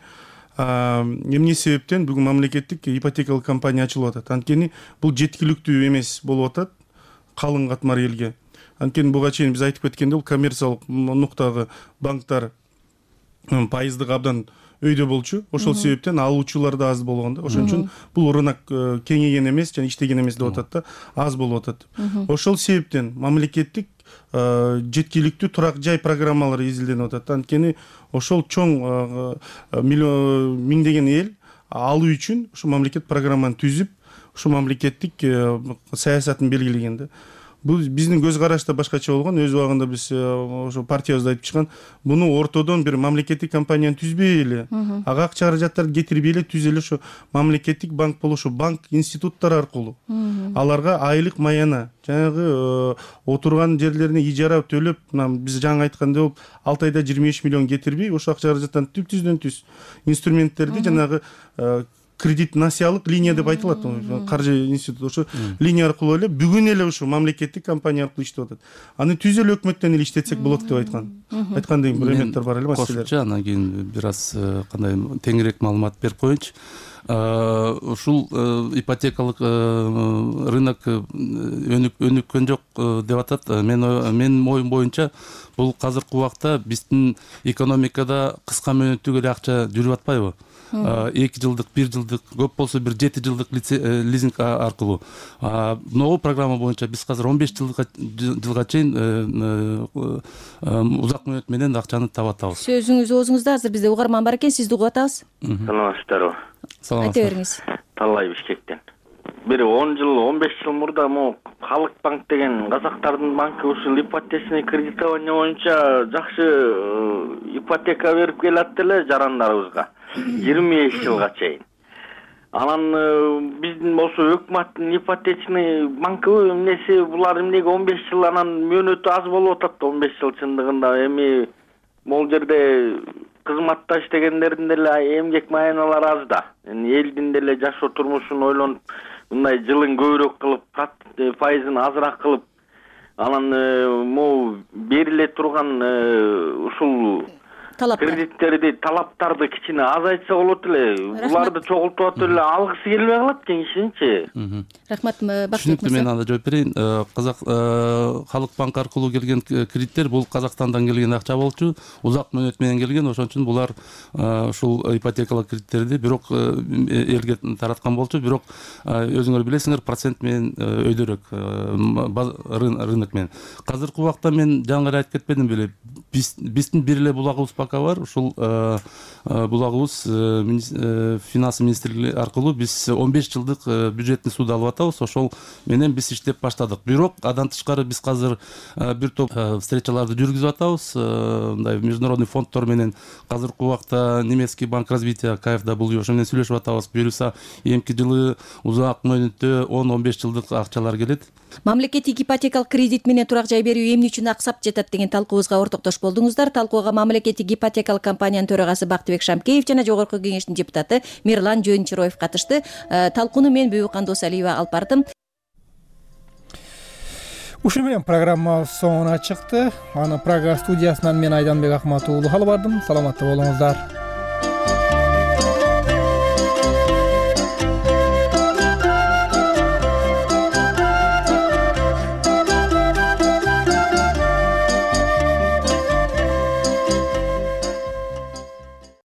эмне себептен бүгүн мамлекеттик ипотекалык компания ачылып атат. Анткени бул жеткиликтүү эмес болуп атат калың катмар элге. Анткени буга чейин биз айтып кеткендей, бул коммерциялык нуктагы банктар пайыздык абдан өйдө болчу. Ошол себептен алуучулар да аз болгон да. Ошон үчүн бул рынок кеңейген эмес жана иштеген эмес деп атат да, аз болуп атат. Ошол себептен мамлекеттик жеткиликтүү турак жай программалары изилденип атат. Анткени ошол чоң миңдеген эл алуу үчүн ушу мамлекет программаны түзүп, ушу мамлекеттик саясатын белгилеген да. Бул биздин көз караш да башкача болгон. Өз убагында биз ошо партиябызда айтып чыккан, буну ортодон бир мамлекеттик компанияны түзбөй эле, ага акча каражаттарды кетирбей эле түз эле ошо мамлекеттик банк болушу, банк институттары аркылуу аларга айлык маяна жанагы отурган жерлерине ижара төлөп, биз жаңы айткандай болуп 6 айда 25 миллион кетирбей, ошо акча каражаттан түздөн түз инструменттерди жанагы кредит насыялык линия деп айтылат, каржы институт ошо линия аркылуу эле бүгүн эле ушу мамлекеттик компания аркылуу иштеп атат. Аны түз эле өкмөттөн эле иштетсек болот деп айткан. Айткандай бир элементтер бар эле, маселелер. Кошумча анан кийин бир аз кандай теңирээк маалымат берип коеюнчу. Ушул ипотекалык рынок өнүккөн жок деп атат. Менин оюм боюнча бул азыркы убакта биздин экономикада кыска мөөнөттүк эле акча жүрүп атпайбы? 2 жылдык, 1 жылдык, көп болсо бир 7 жылдык лизинг аркылуу. Новый программа боюнча биз азыр 15 жылга чейин узак мөөнөт менен акчаны таба атабыз. Сөзүңүз оозуңузда, азыр бизде угарман бар экен, сизди угуп атабыз. Саламатсыздарбы? Айта бериңиз. Таллай Бишкектен. Бир 10 жыл, 15 жыл мурда Халык банк деген казактардын банкы ушул ипотечный кредитование боюнча жакшы ипотека берип келат эле жарандарыбызга. 25 жылга чейин. Анан биздин болсо өкмөттүн ипотечный банкы эмнеси, булар эмнеге 15 жыл анан мөөнөтү аз болуп атат. 15 жыл чындыгында эми могул жерде кызматта иштегендердин деле эмгек маяналары аз да. Элдин деле жашоо турмушун ойлонуп, мындай жылын көбүрөөк кылып, пайызын азыраак кылып, анан могу бериле турган ушул кредиттерди, талаптарды кичине азайтса болот эле. Буларды чогултуп атып эле алгысы келбей калат кеңешинчи. Рахмат, Бактыбек мырза. Мен анда жооп берейин. Халык банк аркылуу келген кредиттер бул Казакстандан келген акча болчу, узак мөөнөт менен келген. Ошон үчүн булар ушул ипотекалык кредиттерди бирок элге тараткан болчу, бирок өзүңөр билесиңер, процент менен өйдөрөөк рынок менен. Азыркы убакта мен жаңы айтып кетпедим беле, биздин бир эле булагыбыз пока бар. Ушул булагыбыз финансы министрлиги аркылуу биз 15 жылдык бюджетный суд алып атабыз. Ошол менен биз иштеп баштадык. Бирок андан тышкары биз азыр бир топ встречаларды жүргүзүп атабыз. Мындай международный фонддор менен азыркы убакта немецкий банк развития KfW ошо менен сүйлөшүп атабыз. Буюрса эмки жылы узак мөөнөттө 10-15 жылдык акчалар келет. Мамлекеттик ипотекалык кредит менен турак жай берүү эмне үчүн аксап жатат деген талкуубузга ортоктош болдуңуздар. Талкууга мамлекеттик ипотекалык компаниянын төрагасы Бактыбек Шамкеев жана жогорку кеңештин депутаты Мирлан Жөнчироев катышты. Талкууну мен Бүйүкан Досалиева алып бардым. Ушул менен программа соңуна чыкты. Аны Прага студиясынан мен Айданбек Акматуулу алып бардым. Саламатта болуңуздар.